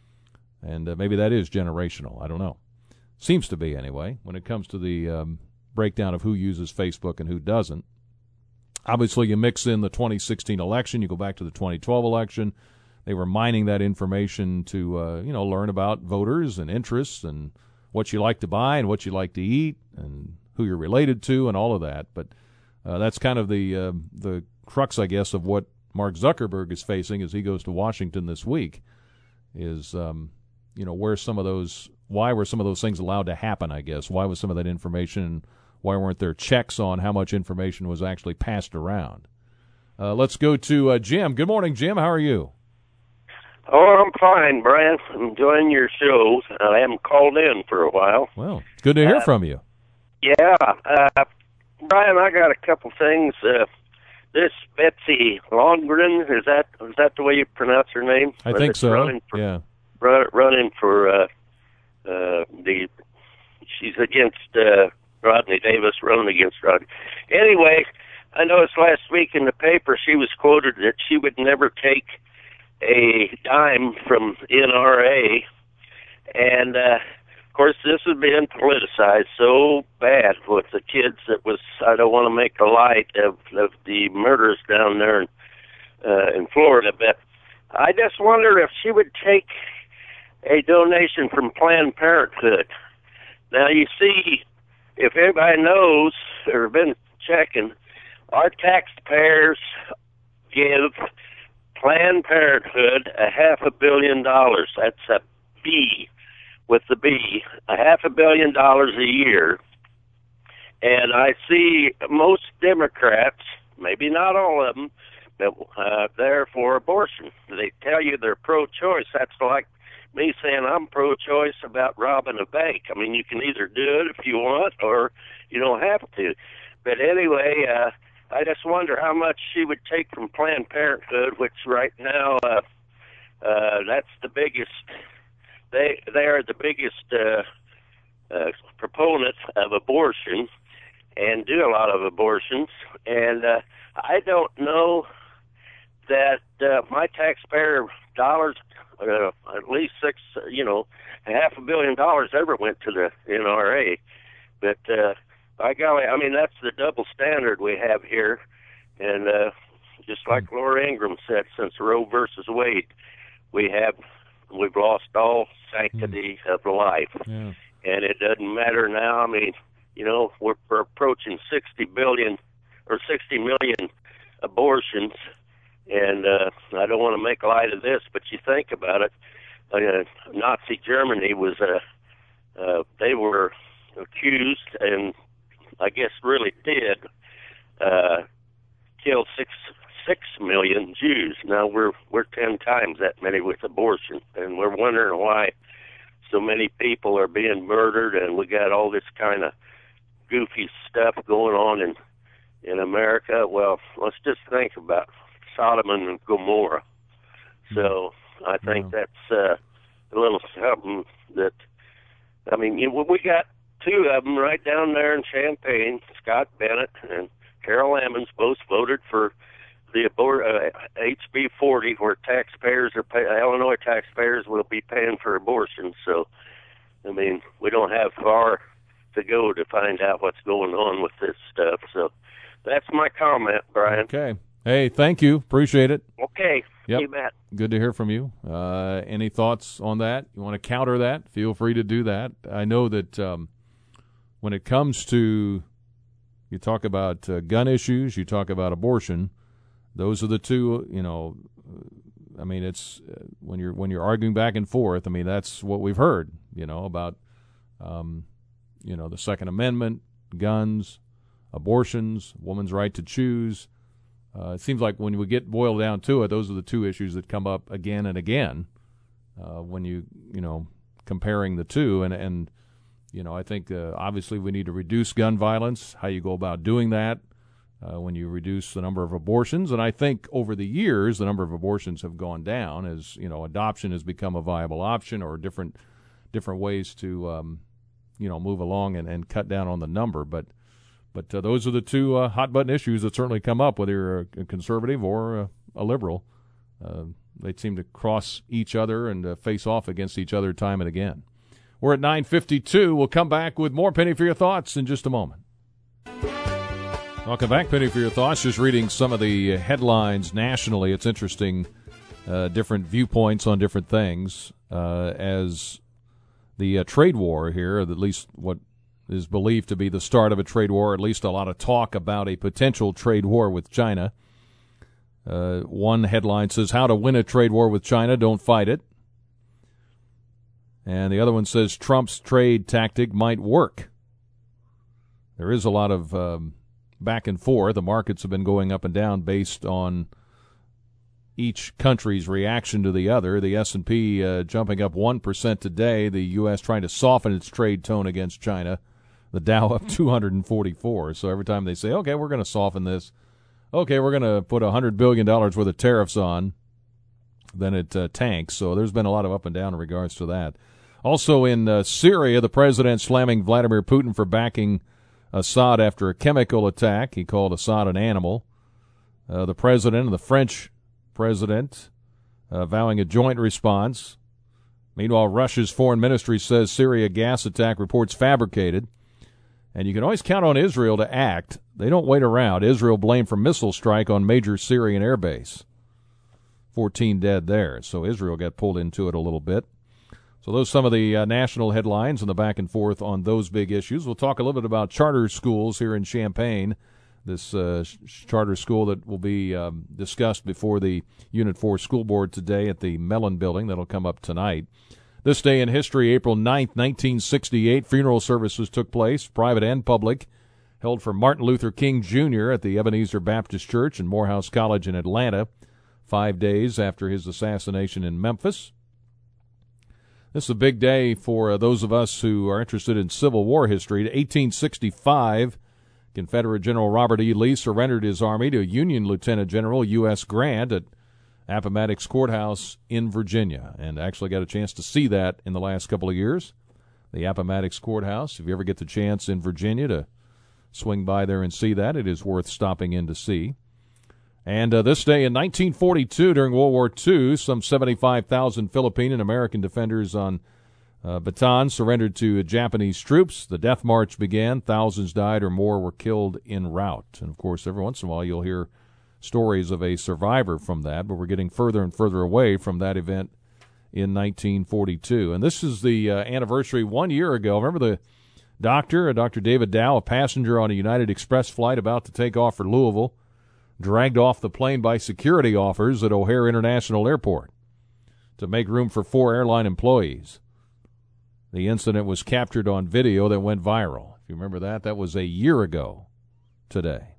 B: And uh, maybe that is generational. I don't know. Seems to be, anyway, when it comes to the um, breakdown of who uses Facebook and who doesn't. Obviously, you mix in the twenty sixteen election. You go back to the twenty twelve election. They were mining that information to, uh, you know, learn about voters and interests and what you like to buy and what you like to eat and who you're related to and all of that. But uh, that's kind of the uh, the crux, I guess, of what Mark Zuckerberg is facing as he goes to Washington this week is, um, you know, where some of those, why were some of those things allowed to happen, I guess? Why was some of that information, why weren't there checks on how much information was actually passed around? Uh, let's go to uh, Jim. Good morning, Jim. How are you?
G: Oh, I'm fine, Brian. I'm enjoying your shows. I haven't called in for a while.
B: Well, good to hear
G: uh,
B: from you.
G: Yeah. Uh, Brian, I got a couple things. Uh, this Betsy Longren, is that is that the way you pronounce her name?
B: I think so,
G: running for,
B: yeah.
G: Run, running for uh, uh, the, she's against uh, Rodney Davis, running against Rodney. Anyway, I noticed last week in the paper she was quoted that she would never take a dime from N R A, and uh, of course this has been politicized so bad with the kids that was, I don't want to make a light of, of the murders down there in, uh, in Florida, but I just wonder if she would take a donation from Planned Parenthood. Now you see, if everybody knows or been checking, our taxpayers give Planned Parenthood a half a billion dollars. That's a B with the B, a half a billion dollars a year. And I see most Democrats, maybe not all of them, but uh, they're for abortion. They tell you they're pro-choice. That's like me saying I'm pro-choice about robbing a bank. I mean, you can either do it if you want or you don't have to. But anyway, uh, I just wonder how much she would take from Planned Parenthood, which right now, uh, uh, that's the biggest, they they are the biggest uh, uh, proponents of abortion and do a lot of abortions. And uh, I don't know that uh, my taxpayer dollars, uh, at least six, uh, you know, a half a billion dollars ever went to the N R A. But, uh, by golly, I mean, that's the double standard we have here. And uh, just like Laura Ingraham said, since Roe versus Wade, we have, we've lost all sanctity mm. of life. Yeah. And it doesn't matter now. I mean, you know, we're, we're approaching sixty billion or sixty million abortions. And uh, I don't want to make light of this, but you think about it, uh, Nazi Germany was, uh, uh, they were accused and I guess really did uh, kill six six million Jews. Now we're we're ten times that many with abortion, and we're wondering why so many people are being murdered, and we got all this kind of goofy stuff going on in in America. Well, let's just think about Sodom and Gomorrah. So I think yeah. that's uh, a little something that, I mean, you know, we got two of them right down there in Champaign, Scott Bennett and Carol Emmons, both voted for the abor- uh, H B forty, where taxpayers are pay- Illinois taxpayers will be paying for abortion. So, I mean, we don't have far to go to find out what's going on with this stuff. So, that's my comment, Brian.
B: Okay. Hey, thank you. Appreciate it.
G: Okay.
B: Yep.
G: You bet.
B: Good to hear from you. Uh, any thoughts on that? You want to counter that? Feel free to do that. I know that um, when it comes to, you talk about uh, gun issues, you talk about abortion, those are the two, you know, I mean, it's uh, when you're when you're arguing back and forth, I mean, that's what we've heard, you know, about, um, you know, the Second Amendment, guns, abortions, woman's right to choose. Uh, it seems like when we get boiled down to it, those are the two issues that come up again and again uh, when you, you know, comparing the two. And, and you know, I think uh, obviously we need to reduce gun violence, how you go about doing that uh, when you reduce the number of abortions. And I think over the years, the number of abortions have gone down as, you know, adoption has become a viable option or different different ways to, um, you know, move along and, and cut down on the number. But But uh, those are the two uh, hot-button issues that certainly come up, whether you're a conservative or a, a liberal. Uh, they seem to cross each other and uh, face off against each other time and again. We're at nine fifty-two. We'll come back with more Penny for Your Thoughts in just a moment. Welcome back, Penny for Your Thoughts. Just reading some of the headlines nationally. It's interesting, uh, different viewpoints on different things uh, as the uh, trade war here, at least what is believed to be the start of a trade war, at least a lot of talk about a potential trade war with China. Uh, one headline says, how to win a trade war with China, don't fight it. And the other one says, Trump's trade tactic might work. there is a lot of um, back and forth. The markets have been going up and down based on each country's reaction to the other. The S and P uh, jumping up one percent today. The U S trying to soften its trade tone against China. The Dow up two hundred forty-four. So every time they say, okay, we're going to soften this, okay, we're going to put one hundred billion dollars worth of tariffs on, then it uh, tanks. So there's been a lot of up and down in regards to that. Also in uh, Syria, the president slamming Vladimir Putin for backing Assad after a chemical attack. He called Assad an animal. Uh, the president and the French president uh, vowing a joint response. Meanwhile, Russia's foreign ministry says Syria gas attack reports fabricated. And you can always count on Israel to act. They don't wait around. Israel blamed for missile strike on major Syrian airbase. fourteen dead there. So Israel got pulled into it a little bit. So those are some of the uh, national headlines and the back and forth on those big issues. We'll talk a little bit about charter schools here in Champaign, this uh, sh- charter school that will be um, discussed before the Unit four School Board today at the Mellon Building. That'll come up tonight. This day in history, April ninth, nineteen sixty-eight, funeral services took place, private and public, held for Martin Luther King Junior at the Ebenezer Baptist Church and Morehouse College in Atlanta, five days after his assassination in Memphis. This is a big day for uh, those of us who are interested in Civil War history. eighteen sixty-five, Confederate General Robert E. Lee surrendered his army to Union Lieutenant General U S Grant at Appomattox Courthouse in Virginia, and actually got a chance to see that in the last couple of years. The Appomattox Courthouse, if you ever get the chance in Virginia to swing by there and see that, it is worth stopping in to see. And uh, this day in nineteen forty-two, during World War Two, some seventy-five thousand Philippine and American defenders on uh, Bataan surrendered to Japanese troops. The death march began. Thousands died or more were killed en route. And, of course, every once in a while you'll hear stories of a survivor from that, but we're getting further and further away from that event in nineteen forty-two. And this is the uh, anniversary one year ago. Remember the doctor, Doctor David Dow, a passenger on a United Express flight about to take off for Louisville, dragged off the plane by security officers at O'Hare International Airport to make room for four airline employees. The incident was captured on video that went viral. If you remember that, that was a year ago today.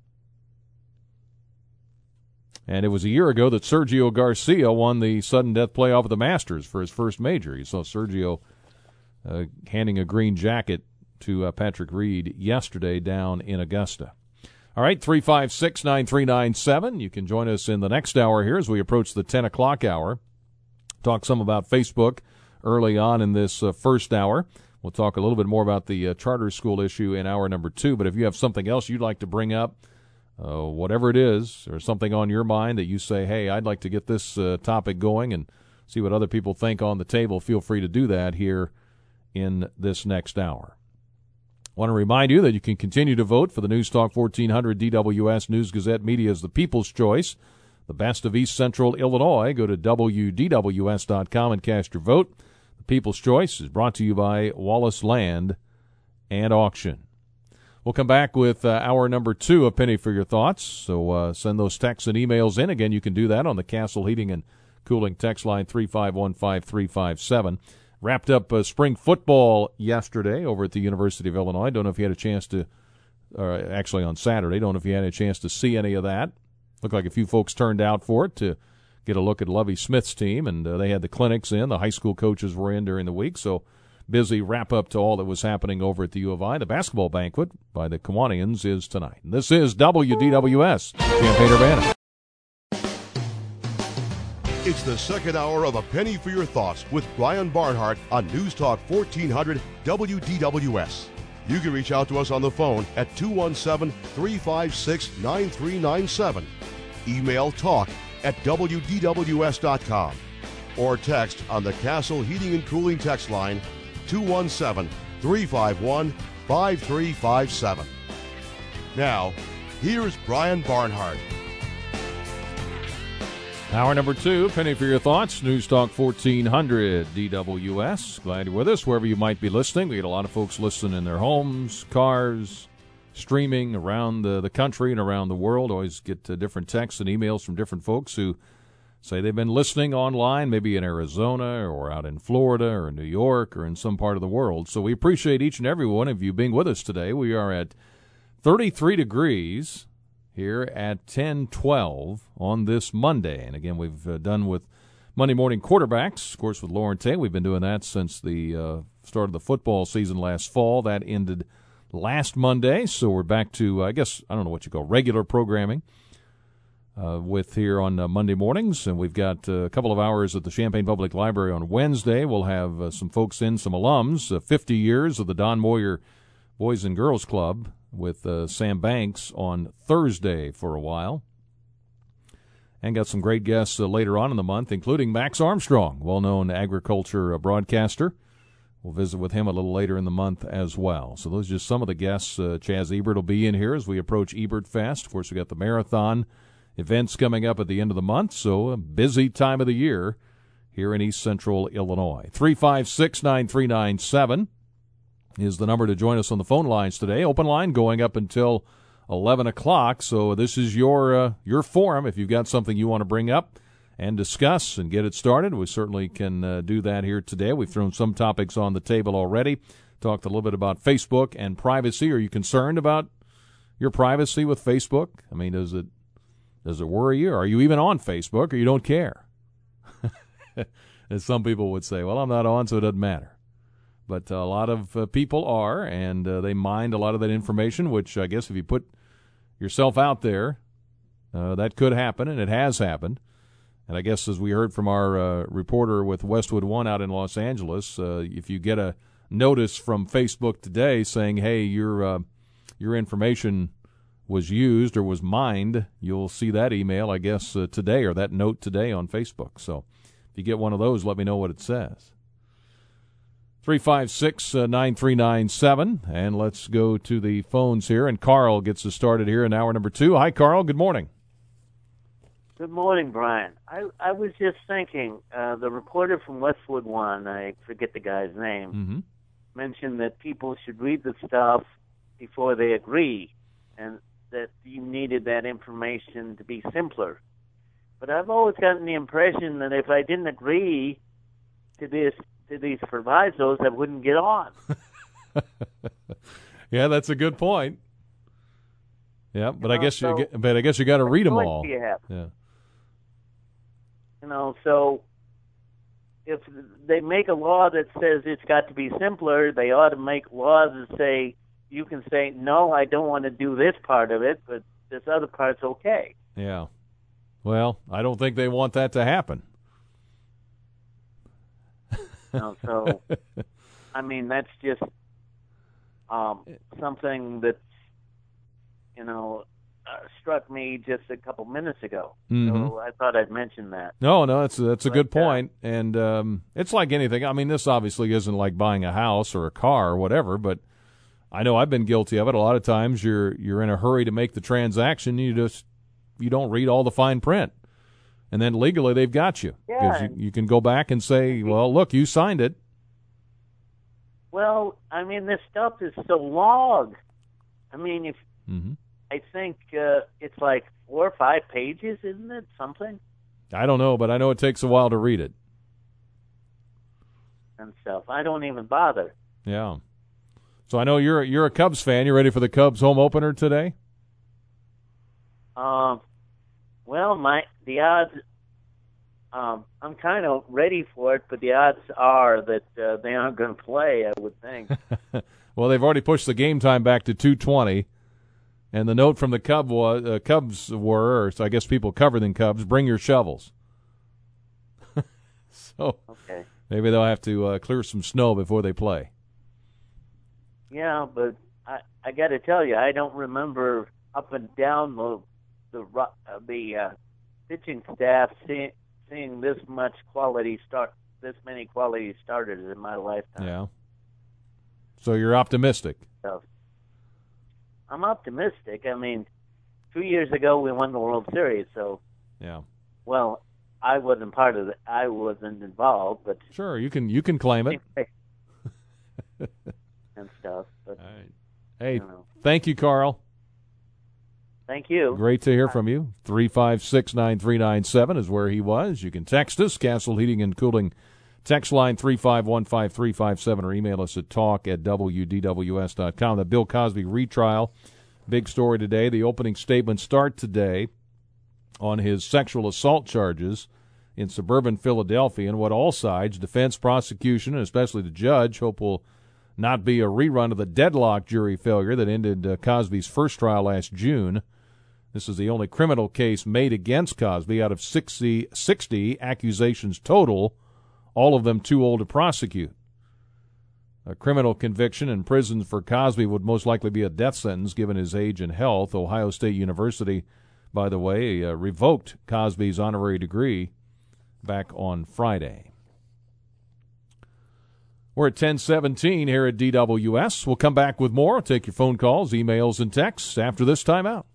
B: And it was a year ago that Sergio Garcia won the sudden death playoff of the Masters for his first major. You saw Sergio uh, handing a green jacket to uh, Patrick Reed yesterday down in Augusta. All right, three five six, nine three nine seven. You can join us in the next hour here as we approach the ten o'clock hour. Talk some about Facebook early on in this uh, first hour. We'll talk a little bit more about the uh, charter school issue in hour number two. But if you have something else you'd like to bring up, uh, whatever it is, or something on your mind that you say, hey, I'd like to get this uh, topic going and see what other people think on the table, feel free to do that here in this next hour. I want to remind you that you can continue to vote for the News Talk fourteen hundred D W S News Gazette Media's The People's Choice, the best of East Central Illinois. Go to W D W S dot com and cast your vote. The People's Choice is brought to you by Wallace Land and Auction. We'll come back with uh, hour number two of Penny for Your Thoughts, so uh, send those texts and emails in. Again, you can do that on the Castle Heating and Cooling text line three five one five three five seven. Wrapped up uh, spring football yesterday over at the University of Illinois. Don't know if you had a chance to, uh, actually on Saturday, don't know if you had a chance to see any of that. Looked like a few folks turned out for it to get a look at Lovie Smith's team, and uh, they had the clinics in. The high school coaches were in during the week, so busy wrap-up to all that was happening over at the U of I. The basketball banquet by the Kiwanians is tonight. And this is W D W S, Champaign-Urbana.
A: It's the second hour of A Penny for Your Thoughts with Brian Barnhart on News Talk fourteen hundred W D W S. You can reach out to us on the phone at two one seven, three five six, nine three nine seven. Email talk at W D W S dot com. Or text on the Castle Heating and Cooling text line two one seven, three five one, five three five seven. Now, here's Brian Barnhart.
B: Hour number two, Penny for Your Thoughts, News Talk fourteen hundred D W S. Glad you're with us wherever you might be listening. We get a lot of folks listening in their homes, cars, streaming around the, the country and around the world. Always get uh, different texts and emails from different folks who say they've been listening online, maybe in Arizona or out in Florida or New York or in some part of the world. So we appreciate each and every one of you being with us today. We are at thirty-three degrees here at ten twelve on this Monday. And again, we've uh, done with Monday morning quarterbacks, of course, with Lauren Tay. We've been doing that since the uh, start of the football season last fall. That ended last Monday, so we're back to, I guess, I don't know what you call regular programming uh, with here on uh, Monday mornings. And we've got uh, a couple of hours at the Champaign Public Library on Wednesday. We'll have uh, some folks in, some alums, uh, fifty years of the Don Moyer Boys and Girls Club with uh, Sam Banks on Thursday for a while. And got some great guests uh, later on in the month, including Max Armstrong, well-known agriculture uh, broadcaster. We'll visit with him a little later in the month as well. So those are just some of the guests. Uh, Chaz Ebert will be in here as we approach Ebert Fest. Of course, we got the marathon events coming up at the end of the month, so a busy time of the year here in East Central Illinois. three five six, nine three nine seven is the number to join us on the phone lines today. Open line going up until eleven o'clock, so this is your uh, your forum. If you've got something you want to bring up and discuss and get it started, we certainly can uh, do that here today. We've thrown some topics on the table already, talked a little bit about Facebook and privacy. Are you concerned about your privacy with Facebook? I mean, does it does it worry you? Are you even on Facebook, or you don't care? As some people would say, well, I'm not on, so it doesn't matter. But a lot of uh, people are, and uh, they mind a lot of that information, which I guess if you put yourself out there, uh, that could happen, and it has happened. And I guess as we heard from our uh, reporter with Westwood One out in Los Angeles, uh, if you get a notice from Facebook today saying, hey, your uh, your information was used or was mined, you'll see that email, I guess, uh, today, or that note today on Facebook. So if you get one of those, let me know what it says. three five six, nine three nine seven, and let's go to the phones here. And Carl gets us started here in hour number two. Hi, Carl. Good morning.
H: Good morning, Brian. I, I was just thinking, uh, the reporter from Westwood One, I forget the guy's name,
B: Mm-hmm.
H: mentioned that people should read the stuff before they agree, and that you needed that information to be simpler. But I've always gotten the impression that if I didn't agree to this to these provisos, I wouldn't get on.
B: Yeah, that's a good point. Yeah, but
H: You
B: I
H: know,
B: guess you
H: so-
B: get- but I guess you got to read them
H: What
B: all.
H: choice do you have?
B: Yeah.
H: You know, so if they make a law that says it's got to be simpler, they ought to make laws that say you can say, no, I don't want to do this part of it, but this other part's okay.
B: Yeah. Well, I don't think they want that to happen.
H: You know, so, I mean, that's just um, something that, you know, uh, struck me just a couple minutes ago.
B: Mhm.
H: So I thought I'd mention that.
B: No, no, that's that's a
H: But,
B: good
H: uh,
B: point. And um, it's like anything. I mean, this obviously isn't like buying a house or a car or whatever, but I know I've been guilty of it. A lot of times you're you're in a hurry to make the transaction. You just you don't read all the fine print. And then legally they've got you. Because
H: Yeah.
B: you, you can go back and say, well, look, you signed it.
H: Well, I mean, this stuff is so long. I mean, if
B: Mm-hmm.
H: I think uh, it's like four or five pages, isn't it? Something
B: I don't know, but I know it takes a while to read it.
H: and stuff. I don't even bother.
B: Yeah. So I know you're you're a Cubs fan. You ready for the Cubs home opener today?
H: Um, well, my the odds. Um, I'm kind of ready for it, but the odds are that uh, they aren't going to play. I would think.
B: Well, they've already pushed the game time back to two twenty, and the note from the Cub was, uh, Cubs were, or so I guess people cover than Cubs, bring your shovels. So
H: Okay.
B: maybe they'll have to uh, clear some snow before they play.
H: Yeah, but I I got to tell you, I don't remember up and down the the ru- uh, the uh, pitching staff seeing seeing this much quality start, this many quality starters in my lifetime.
B: Yeah. So you're optimistic.
H: So I'm optimistic. I mean, two years ago we won the World Series, so
B: Yeah.
H: well, I wasn't part of it. I wasn't involved, but
B: Sure, you can you can claim it.
H: and stuff. But
B: All right. Hey,
H: you know.
B: thank you, Carl.
H: Thank you.
B: Great to hear from you. three five six, nine three nine seven is where he was. You can text us, Castle Heating and Cooling text line three five one five three five seven, or email us at talk at w d w s dot com. The Bill Cosby retrial Big story today. The opening statements start today on his sexual assault charges in suburban Philadelphia, and what all sides, defense, prosecution, and especially the judge, hope will not be a rerun of the deadlock jury failure that ended uh, Cosby's first trial last June. This is the only criminal case made against Cosby out of sixty, sixty accusations total, all of them too old to prosecute. A criminal conviction and prison for Cosby would most likely be a death sentence given his age and health. Ohio State University, by the way, uh, revoked Cosby's honorary degree back on Friday. We're at ten seventeen here at D W S. We'll come back with more. I'll take your phone calls, emails, and texts after this timeout.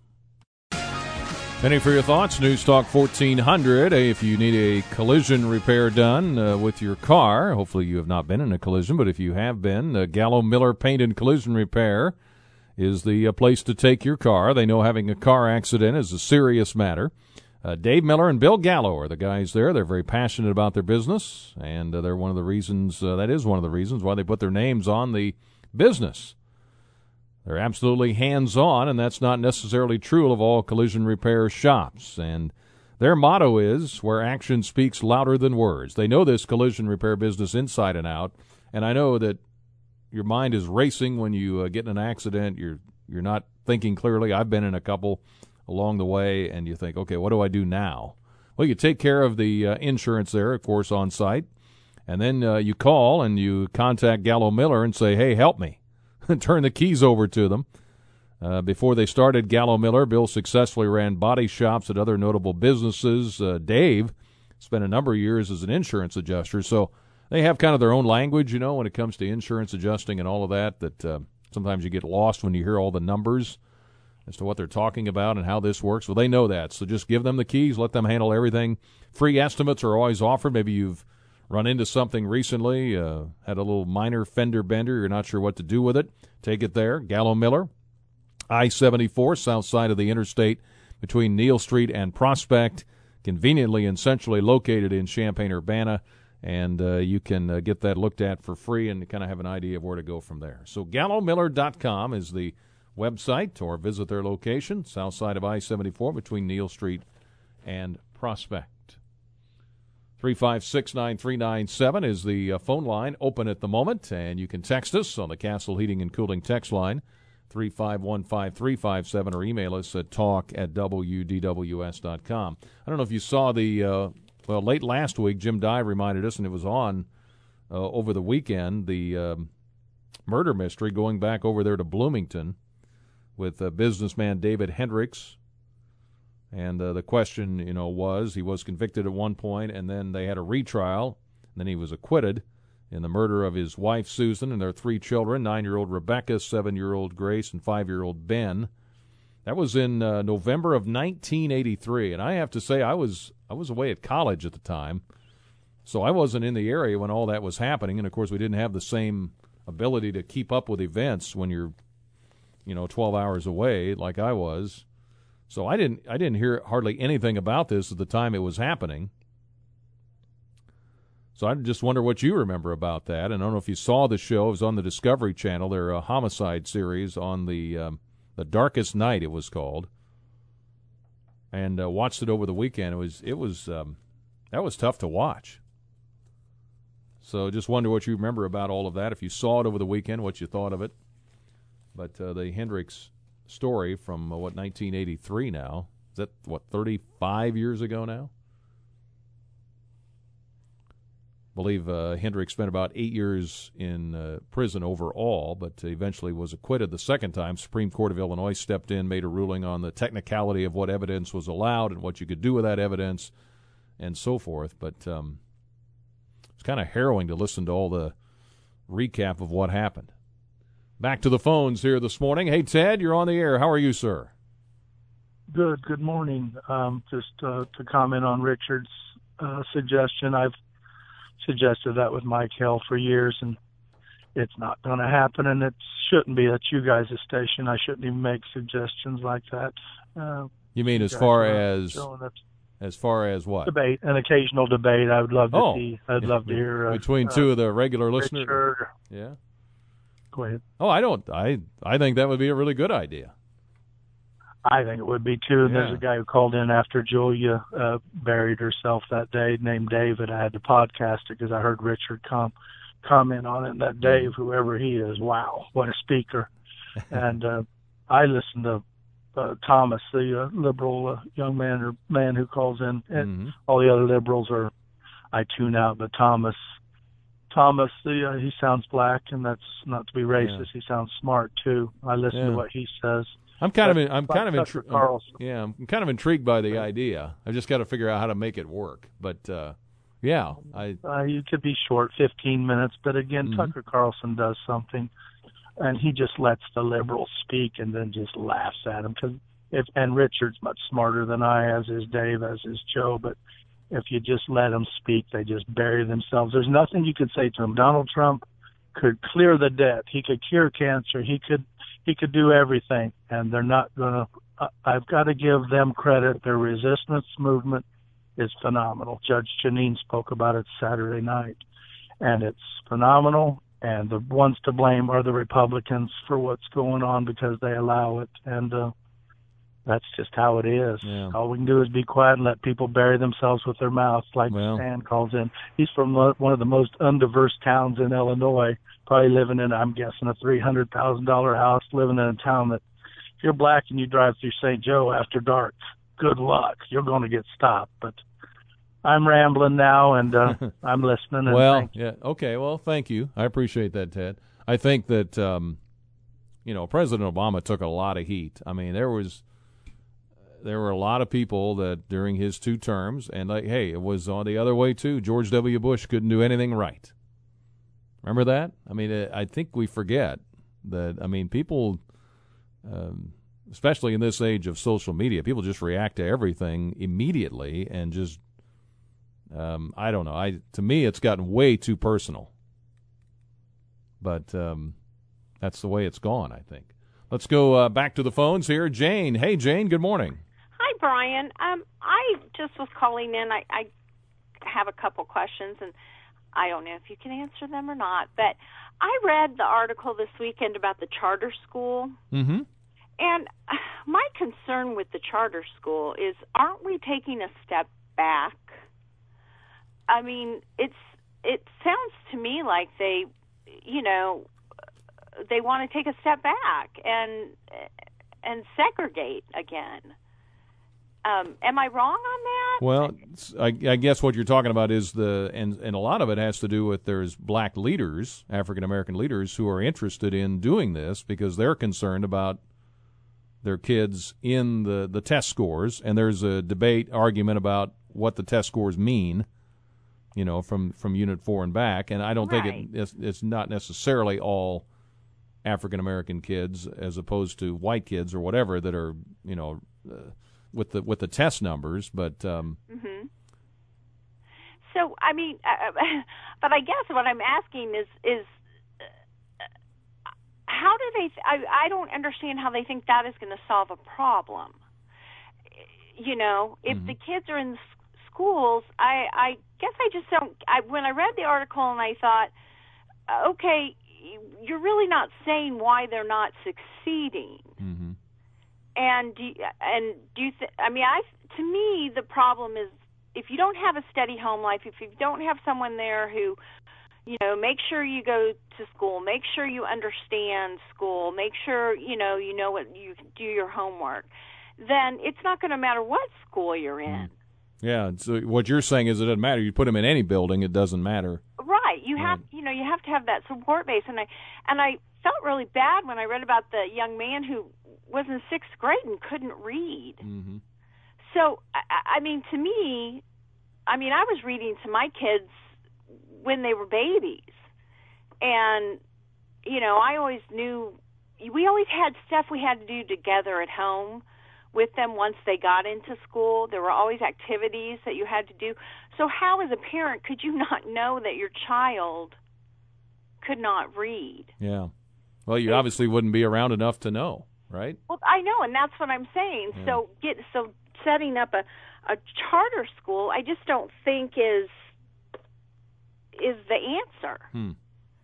B: Penny for your thoughts, News Talk fourteen hundred. Hey, if you need a collision repair done uh, with your car, hopefully you have not been in a collision, but if you have been, uh, Gallo Miller Paint and Collision Repair is the uh, place to take your car. They know having a car accident is a serious matter. Uh, Dave Miller and Bill Gallo are the guys there. They're very passionate about their business, and uh, they're one of the reasons, uh, that is one of the reasons why they put their names on the business. They're absolutely hands-on, and that's not necessarily true of all collision repair shops. And their motto is, where action speaks louder than words. They know this collision repair business inside and out, and I know that your mind is racing when you uh, get in an accident. You're you're not thinking clearly. I've been in a couple along the way, and you think, okay, what do I do now? Well, you take care of the uh, insurance there, of course, on site, and then uh, you call and you contact Gallo Miller and say, hey, help me. Turn the keys over to them. Uh, before they started Gallo Miller, Bill successfully ran body shops at other notable businesses. Uh, Dave spent a number of years as an insurance adjuster, so they have kind of their own language, you know, when it comes to insurance adjusting and all of that, that uh, sometimes you get lost when you hear all the numbers as to what they're talking about and how this works. Well, they know that, so just give them the keys, let them handle everything. Free estimates are always offered. Maybe you've run into something recently, uh, had a little minor fender bender, you're not sure what to do with it, take it there. Gallo Miller, I seventy-four, south side of the interstate between Neal Street and Prospect, conveniently and centrally located in Champaign-Urbana, and uh, you can uh, get that looked at for free and kind of have an idea of where to go from there. So gallo miller dot com is the website, or visit their location, south side of I seventy-four between Neal Street and Prospect. three five six, nine three nine seven is the uh, phone line, open at the moment, and you can text us on the Castle Heating and Cooling text line, three five one five three five seven, or email us at talk at w d w s dot com. I don't know if you saw the, uh, well, late last week, Jim Dye reminded us, and it was on uh, over the weekend, the um, murder mystery going back over there to Bloomington with uh, businessman David Hendricks. And uh, the question, you know, was he was convicted at one point, and then they had a retrial, and then he was acquitted in the murder of his wife, Susan, and their three children, nine-year-old Rebecca, seven-year-old Grace, and five-year-old Ben. That was in uh, November of nineteen eighty-three, and I have to say I was I was away at college at the time, so I wasn't in the area when all that was happening, and, of course, we didn't have the same ability to keep up with events when you're, you know, twelve hours away like I was. So I didn't I didn't hear hardly anything about this at the time it was happening. So I just wonder what you remember about that. And I don't know if you saw the show. It was on the Discovery Channel. Their uh, homicide series on the um, the Darkest Night, it was called. And uh, watched it over the weekend. It was it was um, that was tough to watch. So just wonder what you remember about all of that. If you saw it over the weekend, what you thought of it. But uh, the Hendricks story from, uh, what, nineteen eighty-three now. Is that, what, thirty-five years ago now? I believe uh, Hendricks spent about eight years in uh, prison overall, but eventually was acquitted the second time. Supreme Court of Illinois stepped in, made a ruling on the technicality of what evidence was allowed and what you could do with that evidence and so forth. But um, it's kind of harrowing to listen to all the recap of what happened. Back to the phones here this morning. Hey, Ted, you're on the air. How are you, sir?
I: Good. Good morning. Um, just uh, to comment on Richard's uh, suggestion, I've suggested that with Mike Hill for years, and it's not going to happen, and it shouldn't be. That's you guys' station. I shouldn't even make suggestions like that. Uh,
B: you mean as far as as far as what?
I: Debate, an occasional debate. I would love to
B: oh,
I: see. I'd
B: yeah,
I: love to hear uh,
B: between two uh, of the regular listeners.
I: Richard.
B: Yeah.
I: Go ahead.
B: Oh, I don't. I I think that would be a really good idea.
I: I think it would be too. And
B: Yeah.
I: there's a guy who called in after Julia uh, buried herself that day, named David. I had to podcast it because I heard Richard com- comment on it. And that Dave, whoever he is, wow, what a speaker! And uh, I listened to uh, Thomas, the uh, liberal uh, young man or man who calls in. And
B: Mm-hmm.
I: all the other liberals are I tune out, but Thomas. Thomas, the, uh, he sounds black, and that's not to be racist.
B: Yeah.
I: He sounds smart too. I listen
B: Yeah.
I: to what he says.
B: I'm kind
I: But
B: of I'm
I: like
B: kind of
I: Tucker
B: intri-
I: Carlson.
B: yeah I'm kind of intrigued by the idea. I just got to figure out how to make it work. But uh, yeah, I
I: Uh, you could be short, fifteen minutes, but again,
B: Mhm.
I: Tucker Carlson does something, and he just lets the liberals speak and then just laughs at them. Cause if, and Richard's much smarter than I, as is Dave, as is Joe, but if you just let them speak, they just bury themselves. There's nothing you could say to them. Donald Trump could clear the debt. He could cure cancer. He could he could do everything, and they're not going to. I've got to give them credit. Their resistance movement is phenomenal. Judge Janine spoke about it Saturday night, and it's phenomenal. And the ones to blame are the Republicans for what's going on because they allow it, and uh, that's just how it is.
B: Yeah.
I: All we can do is be quiet and let people bury themselves with their mouths, like
B: Well.
I: Stan calls in. He's from lo- one of the most undiverse towns in Illinois, probably living in, I'm guessing, a three hundred thousand dollars house, living in a town that if you're black and you drive through Saint Joe after dark, good luck. You're going to get stopped. But I'm rambling now, and uh, I'm listening. And
B: well,
I: thank you.
B: yeah, okay. Well, thank you. I appreciate that, Ted. I think that um, you know, President Obama took a lot of heat. I mean, there was there were a lot of people that during his two terms, and like, hey, it was on the other way too. George W. Bush couldn't do anything right. Remember that? I mean, I think we forget that. I mean, people, um, especially in this age of social media, people just react to everything immediately and just. Um, I don't know. I to me, it's gotten way too personal. But um, that's the way it's gone, I think. Let's go uh, back to the phones here. Jane. Hey, Jane. Good morning.
J: Hi, Brian. Um, I just was calling in. I, I have a couple questions, and I don't know if you can answer them or not. But I read the article this weekend about the charter school.
B: Mm-hmm.
J: And my concern with the charter school is, aren't we taking a step back? I mean, it's it sounds to me like they, you know, they want to take a step back and and segregate again. Um, am I wrong on that?
B: Well, I, I guess what you're talking about is the, and, and a lot of it has to do with there's black leaders, African American leaders, who are interested in doing this because they're concerned about their kids in the, the test scores, and there's a debate, argument about what the test scores mean, you know, from, from Unit four and back, and I don't
J: Right.
B: think it, it's, it's not necessarily all African American kids as opposed to white kids or whatever that are, you know, uh, with the with the test numbers, but um,
J: Mm-hmm. So, I mean, uh, but I guess what I'm asking is, is uh, how do they, th- I, I don't understand how they think that is going to solve a problem. You know, if
B: Mhm.
J: the kids are in s- schools, I, I guess I just don't, I, when I read the article and I thought, uh, okay, you're really not saying why they're not succeeding.
B: mm-hmm.
J: And do you, and do you th- I mean, I to me the problem is if you don't have a steady home life, if you don't have someone there who, you know, make sure you go to school, make sure you understand school, make sure you know you know what you do your homework, then it's not going to matter what school you're in.
B: Yeah. So what you're saying is it doesn't matter. You put them in any building, it doesn't matter.
J: Right. You have
B: Right.
J: you know you have to have that support base, and I and I felt really bad when I read about the young man who was in sixth grade and couldn't read.
B: Mm-hmm.
J: So, I, I mean, to me, I mean, I was reading to my kids when they were babies. And, you know, I always knew, we always had stuff we had to do together at home with them once they got into school. There were always activities that you had to do. So how, as a parent, could you not know that your child could not read?
B: Yeah. Well, you obviously wouldn't be around enough to know, right?
J: Well, I know, and that's what I'm saying.
B: Yeah.
J: So get so setting up a, a charter school, I just don't think is is the answer.
B: Hmm.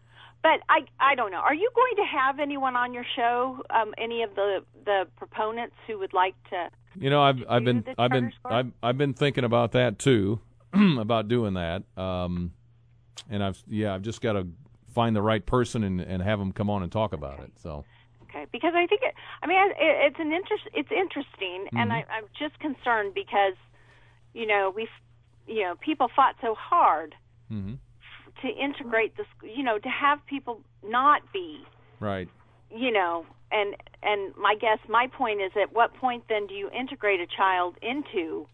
J: but I I don't know. Are you going to have anyone on your show? Um, any of the, the proponents who would like to?
B: You know, I've I've been I've been
J: School?
B: I've I've been thinking about that too, about doing that. Um, and I've yeah, I've just got to find the right person and, and have them come on and talk about it. So.
J: Okay, because I think it, I mean it, it's an interest. It's interesting, mm-hmm. and I, I'm just concerned because, you know, we, you know, people fought so hard mm-hmm. f- to integrate this. You know, to have people not be
B: right.
J: You know, and and my guess, my point is, at what point then do you integrate a child into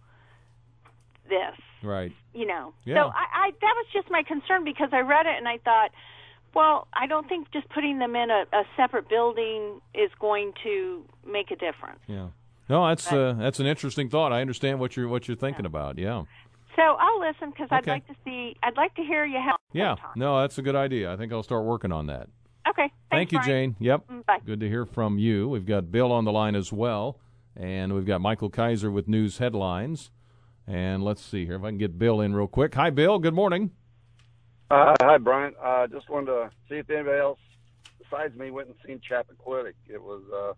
J: this?
B: Right.
J: You know.
B: Yeah.
J: So I, I that was just my concern because I read it and I thought, well, I don't think just putting them in a, a separate building is going to make a difference.
B: Yeah. No, that's
J: but,
B: uh, that's an interesting thought. I understand what you're what you're thinking
J: yeah.
B: about. Yeah.
J: So I'll listen because
B: okay.
J: I'd like to see. I'd like to hear you help.
B: Yeah. No, that's a good idea. I think I'll start working on that.
J: Okay.
B: Thank
J: Thanks,
B: you,
J: Brian.
B: Jane. Yep.
J: Bye.
B: Good to hear from you. We've got Bill on the line as well, and we've got Michael Kaiser with news headlines. And let's see here if I can get Bill in real quick. Hi, Bill. Good morning.
K: Uh, hi, Brian. I uh, just wanted to see if anybody else besides me went and seen Chappaquiddick. It was, uh,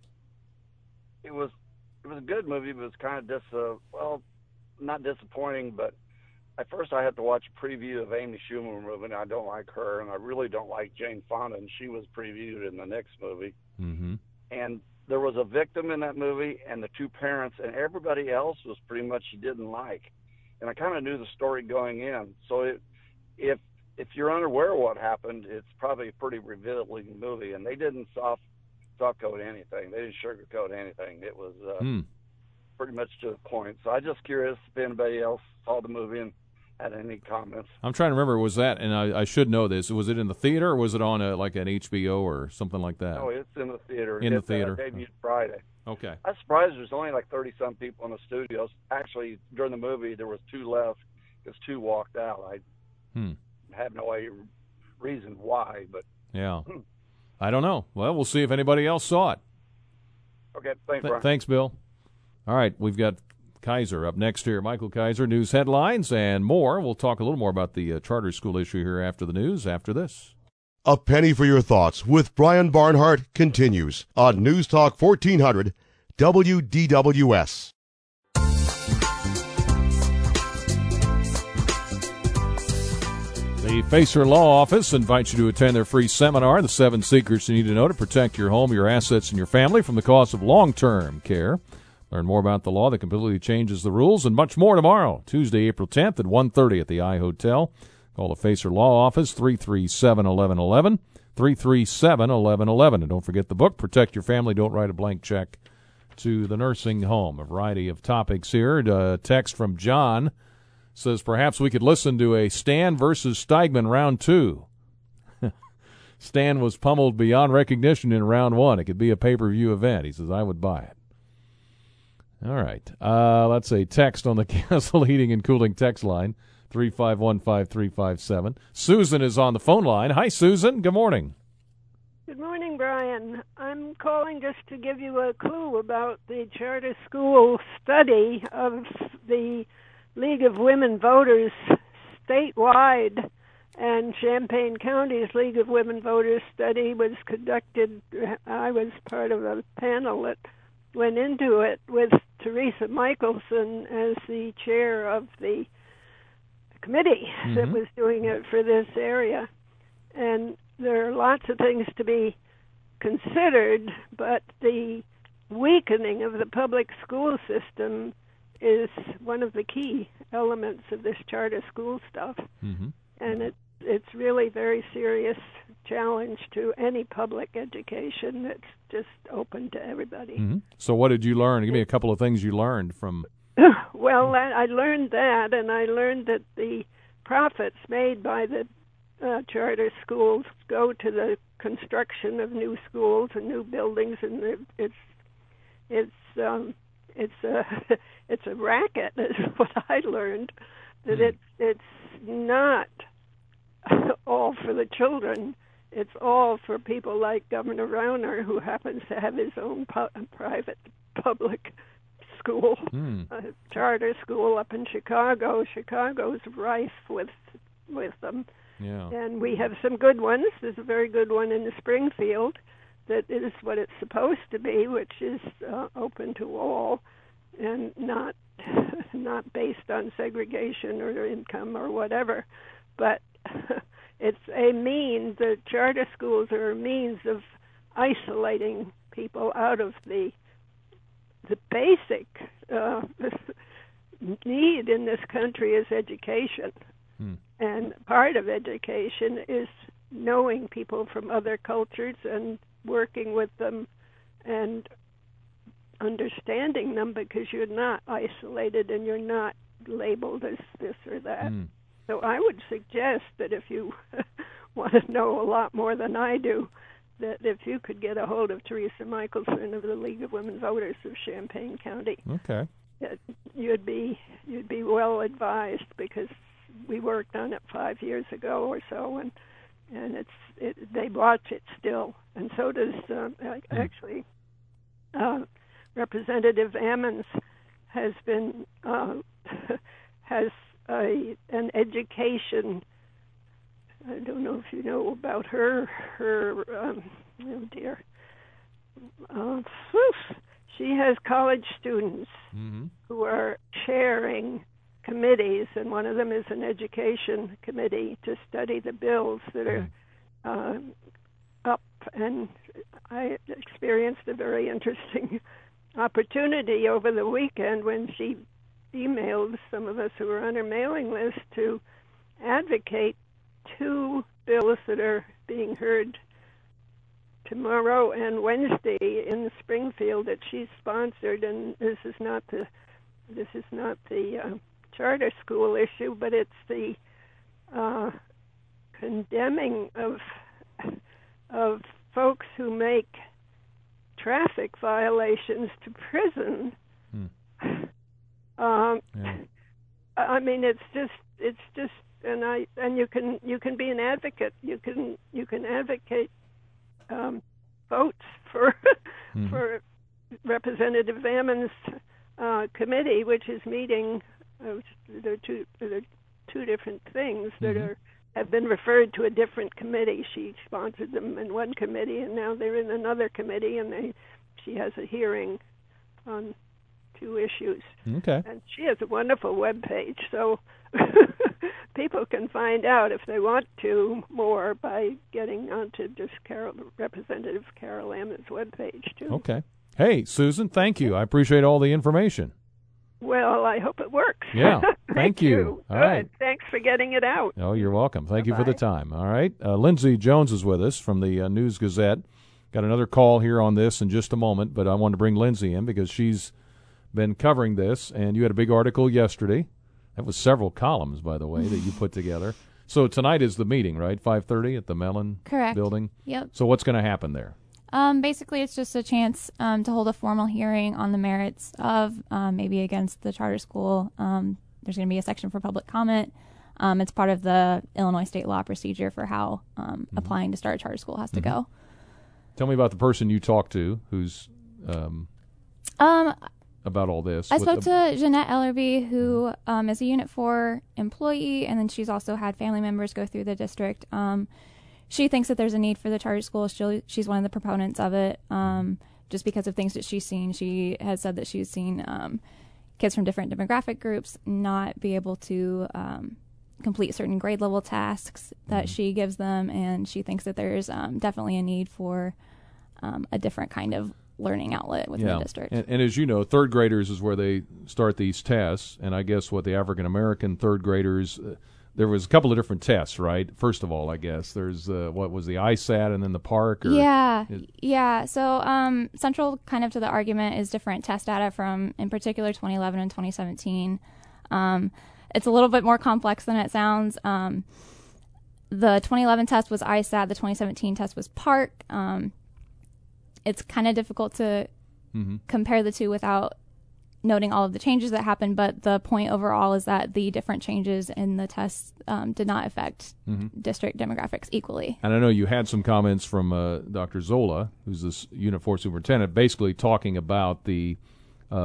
K: it was, it was a good movie, but it was kind of dis, uh, well, not disappointing. But at first, I had to watch a preview of Amy Schumer movie, and I don't like her, and I really don't like Jane Fonda, and she was previewed in the next movie.
B: Mm-hmm.
K: And there was a victim in that movie, and the two parents, and everybody else was pretty much she didn't like. And I kind of knew the story going in, so it, if If you're unaware of what happened, it's probably a pretty revealing movie, and they didn't soft soft coat anything. They didn't sugarcoat anything. It was uh,
B: mm.
K: pretty much to the point. So I'm just curious if anybody else saw the movie and had any comments.
B: I'm trying to remember. Was that, and I, I should know this, was it in the theater or was it on a, like an H B O or something like that?
K: No, it's in the theater.
B: In
K: it's,
B: the theater.
K: Uh, debuted Friday.
B: Okay.
K: I'm surprised there's only like thirty-some people in the studios. Actually, during the movie, there was two left because two walked out. I
B: hmm.
K: have no reason why, but
B: yeah, I don't know. Well, we'll see if anybody else saw it.
K: Okay, thanks,
B: Th-
K: Brian.
B: Thanks, Bill. All right, we've got Kaiser up next here. Michael Kaiser, news headlines and more. We'll talk a little more about the uh, charter school issue here after the news, after this.
A: A Penny for Your Thoughts with Brian Barnhart continues on News Talk fourteen hundred W D W S.
B: The Facer Law Office invites you to attend their free seminar, The Seven Secrets You Need to Know to Protect Your Home, Your Assets, and Your Family from the Cost of Long-Term Care. Learn more about the law that completely changes the rules and much more tomorrow, Tuesday, April tenth at one thirty at the I Hotel. Call the Facer Law Office, three three seven, one one one one, three three seven, one one one one. And don't forget the book, Protect Your Family, Don't Write a Blank Check to the Nursing Home. A variety of topics here. A text from John says perhaps we could listen to a Stan versus Steigman round two. Stan was pummeled beyond recognition in round one. It could be a pay-per-view event. He says, I would buy it. All right. Uh, let's say text on the Castle Heating and Cooling text line, three five one five three five seven. Susan is on the phone line. Hi, Susan. Good morning.
L: Good morning, Brian. I'm calling just to give you a clue about the charter school study of the League of Women Voters statewide, and Champaign County's League of Women Voters study was conducted. I was part of a panel that went into it with Teresa Michelson as the chair of the committee mm-hmm. that was doing it for this area. And there are lots of things to be considered, but the weakening of the public school system is one of the key elements of this charter school stuff.
B: Mm-hmm.
L: And it, it's really very serious challenge to any public education that's just open to everybody.
B: Mm-hmm. So what did you learn? Give me a couple of things you learned from...
L: Well, I, I learned that, and I learned that the profits made by the uh, charter schools go to the construction of new schools and new buildings, and it's it's um, it's a it's a racket. Is what I learned. That
B: mm.
L: it it's not all for the children. It's all for people like Governor Rauner, who happens to have his own pu- private public school,
B: mm.
L: a charter school up in Chicago. Chicago's rife with with them,
B: Yeah.
L: And we have some good ones. There's a very good one in the Springfield that is what it's supposed to be, which is uh, open to all and not not based on segregation or income or whatever. But it's a means, the charter schools are a means of isolating people out of the the basic uh, need in this country is education. Hmm. And part of education is knowing people from other cultures and working with them and understanding them, because you're not isolated and you're not labeled as this or that. Hmm. So I would suggest that if you want to know a lot more than I do, that if you could get a hold of Teresa Michelson of the League of Women Voters of Champaign County,
B: okay,
L: that you'd be you'd be well advised, because we worked on it five years ago or so, and and it's it, they watch it still, and so does uh, actually uh, Representative Ammons has been uh, has a an education. I don't know if you know about her. Her, um, oh dear. Uh, she has college students mm-hmm. who are chairing committees, and one of them is an education committee to study the bills that are uh, up. And I experienced a very interesting opportunity over the weekend when she emailed some of us who were on her mailing list to advocate two bills that are being heard tomorrow and Wednesday in Springfield that she's sponsored. And this is not the this is not the uh, charter school issue, but it's the uh, condemning of of folks who make traffic violations to prison. Hmm. Um, yeah. I mean, it's just it's just. And I and you can you can be an advocate. You can you can advocate um, votes for mm-hmm. for Representative Ammons' uh, committee, which is meeting. Uh, there are two there are two different things that mm-hmm. are have been referred to a different committee. She sponsored them in one committee, and now they're in another committee. And they she has a hearing on two issues.
B: Okay.
L: And she has a wonderful web page, so people can find out if they want to more by getting onto just Carol, Representative Carol Ammons' web page too.
B: Okay. Hey, Susan, thank you. I appreciate all the information.
L: Well, I hope it works.
B: Yeah. Thank,
L: thank
B: you.
L: you.
B: All
L: Good.
B: right.
L: Thanks for getting it out.
B: Oh, you're welcome. Thank
L: Bye-bye.
B: you for the time. All right. Uh, Lindsay Jones is with us from the uh, News Gazette. Got another call here on this in just a moment, but I wanted to bring Lindsay in because she's been covering this, and you had a big article yesterday. That was several columns, by the way, that you put together. So tonight is the meeting, right? five thirty at the Mellon
M: Correct.
B: Building?
M: Yep.
B: So what's going to happen there?
M: Um, basically, it's just a chance um, to hold a formal hearing on the merits of um, maybe against the charter school. Um, there's going to be a section for public comment. Um, it's part of the Illinois state law procedure for how um, mm-hmm. applying to start a charter school has mm-hmm. to go.
B: Tell me about the person you talked to who's um,
M: um,
B: about all this.
M: I spoke the... to Jeanette Ellerby, who um, is a Unit four employee, and then she's also had family members go through the district. Um, she thinks that there's a need for the charter school. She'll, she's one of the proponents of it um, just because of things that she's seen. She has said that she's seen um, kids from different demographic groups not be able to um, complete certain grade level tasks that she gives them, and she thinks that there's um, definitely a need for um, a different kind of learning outlet within
B: yeah.
M: the district.
B: And, and as you know, third graders is where they start these tests, and I guess what the African American third graders, uh, there was a couple of different tests, right? First of all, I guess there's uh, what was the I S A T and then the PARCC. Or
M: yeah,
B: is,
M: yeah. So um, central kind of to the argument is different test data from, in particular, twenty eleven and twenty seventeen. Um, it's a little bit more complex than it sounds. Um, the twenty eleven test was I S A T. The twenty seventeen test was PARCC. Um, it's kind of difficult to mm-hmm. compare the two without noting all of the changes that happened, but the point overall is that the different changes in the tests um, did not affect mm-hmm. district demographics equally.
B: And I know you had some comments from uh, Doctor Zola, who's this Unit four superintendent, basically talking about the uh,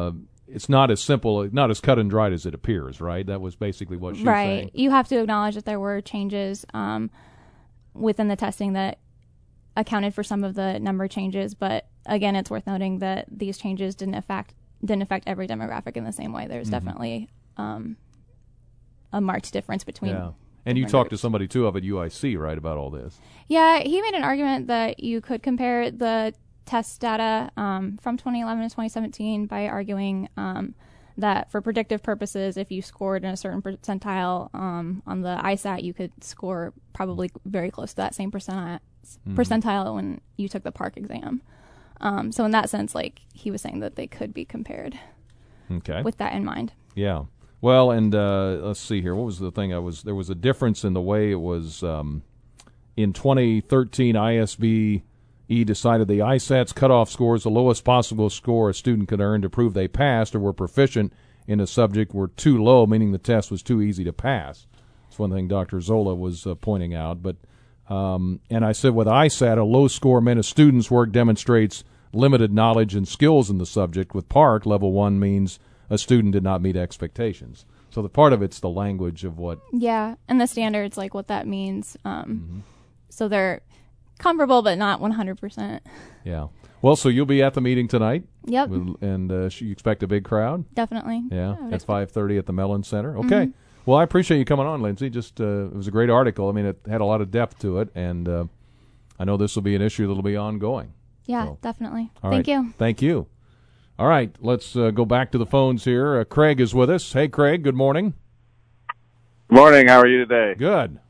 B: it's not as simple, not as cut and dried as it appears, right? That was basically what she was
M: right.
B: saying.
M: You have to acknowledge that there were changes um, within the testing that accounted for some of the number changes, but again, it's worth noting that these changes didn't affect didn't affect every demographic in the same way. There's mm-hmm. definitely um, a marked difference between.
B: Yeah. And you talked
M: groups.
B: to somebody too up at U I C, right, about all this?
M: Yeah, he made an argument that you could compare the test data um, from twenty eleven to twenty seventeen by arguing um, that for predictive purposes, if you scored in a certain percentile um, on the I S A T, you could score probably very close to that same percentile, mm-hmm. percentile when you took the PARCC exam. Um, so in that sense, like he was saying that they could be compared.
B: Okay.
M: With that in mind.
B: Yeah. Well, and uh, let's see here. What was the thing? I was there was a difference in the way it was um, in twenty thirteen. I S B E decided the I S A T's cutoff score is the lowest possible score a student could earn to prove they passed or were proficient in a subject were too low, meaning the test was too easy to pass. That's one thing Doctor Zola was uh, pointing out. But um, and I said with I S A T, a low score meant a student's work demonstrates limited knowledge and skills in the subject. With PARCC, level one means a student did not meet expectations. So the part of it's the language of what.
M: Yeah, and the standards, like what that means. Um, mm-hmm. So they're comparable, but not one hundred percent.
B: Yeah. Well, so you'll be at the meeting tonight.
M: Yep.
B: And uh, you expect a big crowd?
M: Definitely.
B: Yeah,
M: yeah
B: at five thirty at the Mellon Center. Okay.
M: Mm-hmm.
B: Well, I appreciate you coming on, Lindsay. Just uh, it was a great article. I mean, it had a lot of depth to it, and uh, I know this will be an issue that will be ongoing.
M: Yeah,
B: so.
M: Definitely.
B: All
M: Thank
B: right.
M: you.
B: Thank you. All right, let's uh, go back to the phones here. Uh, Craig is with us. Hey, Craig, good morning.
N: Good morning. How are you today?
B: Good.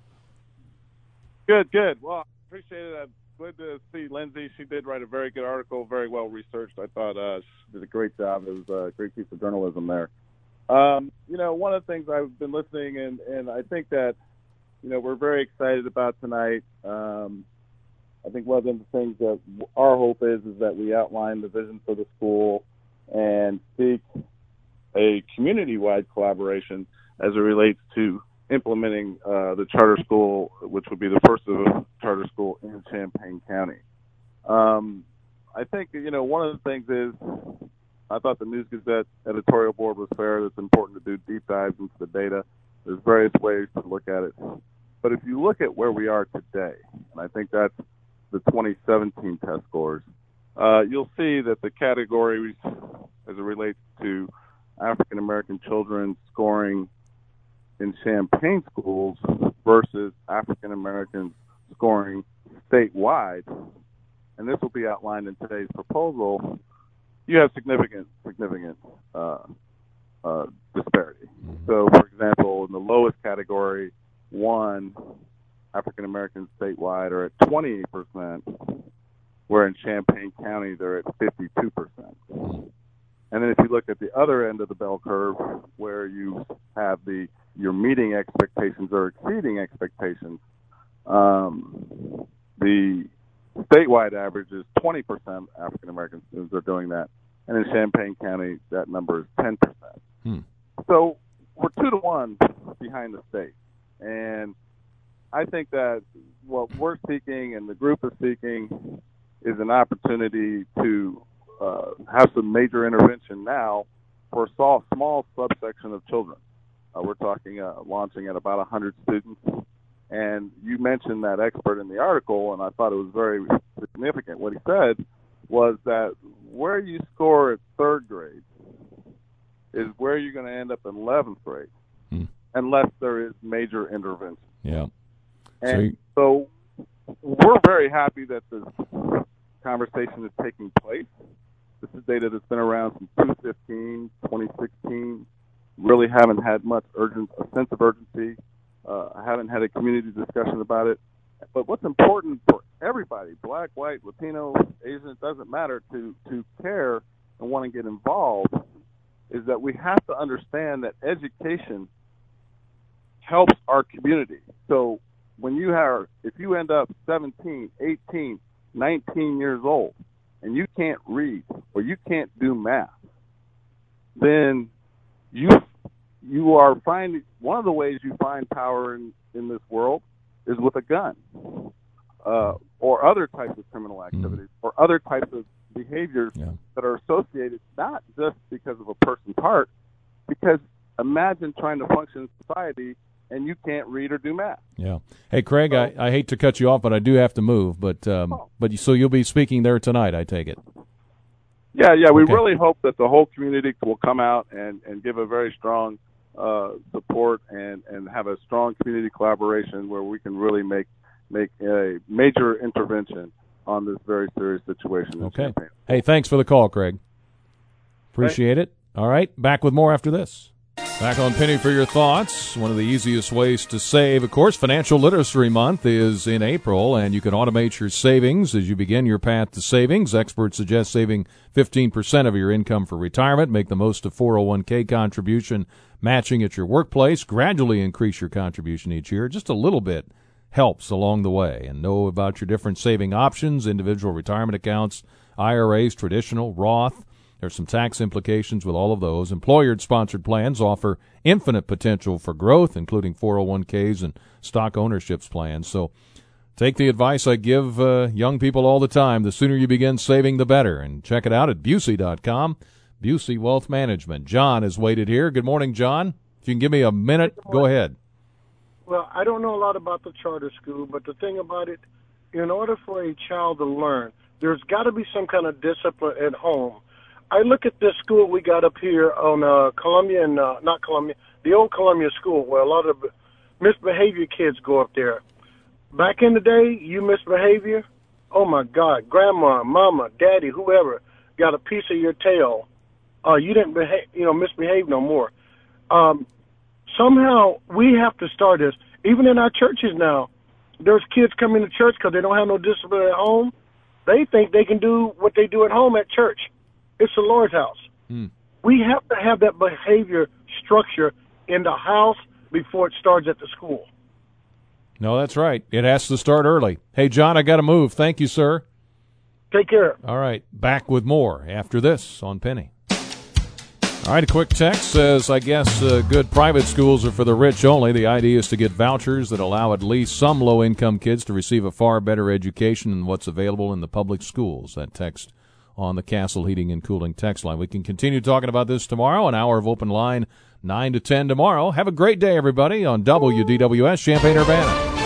N: Good, good. Well, I appreciate it. I'm glad to see Lindsay. She did write a very good article, very well researched. I thought uh, she did a great job. It was a great piece of journalism there. Um, you know, one of the things I've been listening, and, and I think that, you know, we're very excited about tonight. Um, I think one of the things that our hope is is that we outline the vision for the school and seek a community-wide collaboration as it relates to implementing uh, the charter school, which would be the first of a charter school in Champaign County. Um, I think, you know, one of the things is I thought the News Gazette editorial board was fair. It's important to do deep dives into the data. There's various ways to look at it. But if you look at where we are today, and I think that's the twenty seventeen test scores, uh, you'll see that the categories as it relates to African-American children scoring in Champaign schools versus African-Americans scoring statewide, and this will be outlined in today's proposal, you have significant, significant uh, uh, disparity. So, for example, in the lowest category, one, African-Americans statewide are at twenty-eight percent, where in Champaign County they're at fifty-two percent. And then if you look at the other end of the bell curve, where you have the you're meeting expectations or exceeding expectations, um, the statewide average is twenty percent African-American students are doing that. And in Champaign County, that number is ten percent.
B: Hmm.
N: So we're two to one behind the state. And I think that what we're seeking and the group is seeking is an opportunity to uh, have some major intervention now for a small, small subsection of children. Uh, we're talking uh, launching at about one hundred students. And you mentioned that expert in the article, and I thought it was very significant. What he said was that where you score at third grade is where you're going to end up in eleventh grade, hmm. unless there is major intervention.
B: Yeah.
N: And so, so we're very happy that this conversation is taking place. This is data that's been around since twenty fifteen, twenty sixteen. Really haven't had much urgent, a sense of urgency. Uh, I haven't had a community discussion about it. But what's important for everybody, black, white, Latino, Asian, it doesn't matter, to, to care and want to get involved, is that we have to understand that education helps our community. So when you have, if you end up seventeen, eighteen, nineteen years old and you can't read or you can't do math, then you you are finding, one of the ways you find power in, in this world is with a gun uh, or other types of criminal activities or other types of behaviors
B: yeah.
N: that are associated not just because of a person's heart, because imagine trying to function in society and you can't read or do math.
B: Yeah. Hey, Craig, so, I, I hate to cut you off, but I do have to move. But um, oh. but so you'll be speaking there tonight, I take it.
N: Yeah, yeah. We
B: okay.
N: really hope that the whole community will come out and, and give a very strong uh, support and, and have a strong community collaboration where we can really make make a major intervention on this very serious situation.
B: Okay. Hey, thanks for the call, Craig. Appreciate right. it. All right, back with more after this. Back on Penny for Your Thoughts. One of the easiest ways to save, of course, Financial Literacy Month is in April, and you can automate your savings as you begin your path to savings. Experts suggest saving fifteen percent of your income for retirement. Make the most of four oh one k contribution matching at your workplace. Gradually increase your contribution each year. Just a little bit helps along the way. And know about your different saving options, individual retirement accounts, I R As, traditional, Roth. There's some tax implications with all of those. Employer-sponsored plans offer infinite potential for growth, including four oh one k's and stock ownerships plans. So take the advice I give uh, young people all the time. The sooner you begin saving, the better. And check it out at Busey dot com, Busey Wealth Management. John has waited here. Good morning, John. If you can give me a minute, go ahead.
O: Well, I don't know a lot about the charter school, but the thing about it, in order for a child to learn, there's got to be some kind of discipline at home. I look at this school we got up here on uh, Columbia and uh, not Columbia, the old Columbia school, where a lot of misbehavior kids go up there. Back in the day, you misbehavior, oh my God, grandma, mama, daddy, whoever got a piece of your tail. Uh, you didn't behave, you know, misbehave no more. Um, somehow we have to start this. Even in our churches now, there's kids coming to church because they don't have no discipline at home. They think they can do what they do at home at church. It's the Lord's house.
B: Hmm.
O: We have to have that behavior structure in the house before it starts at the school.
B: No, that's right. It has to start early. Hey, John, I got to move. Thank you, sir.
O: Take care.
B: All right. Back with more after this on Penny. All right, a quick text says, I guess uh, good private schools are for the rich only. The idea is to get vouchers that allow at least some low-income kids to receive a far better education than what's available in the public schools. That text on the Castle Heating and Cooling text line. We can continue talking about this tomorrow, an hour of open line, nine to ten tomorrow. Have a great day, everybody, on W D W S Champaign-Urbana.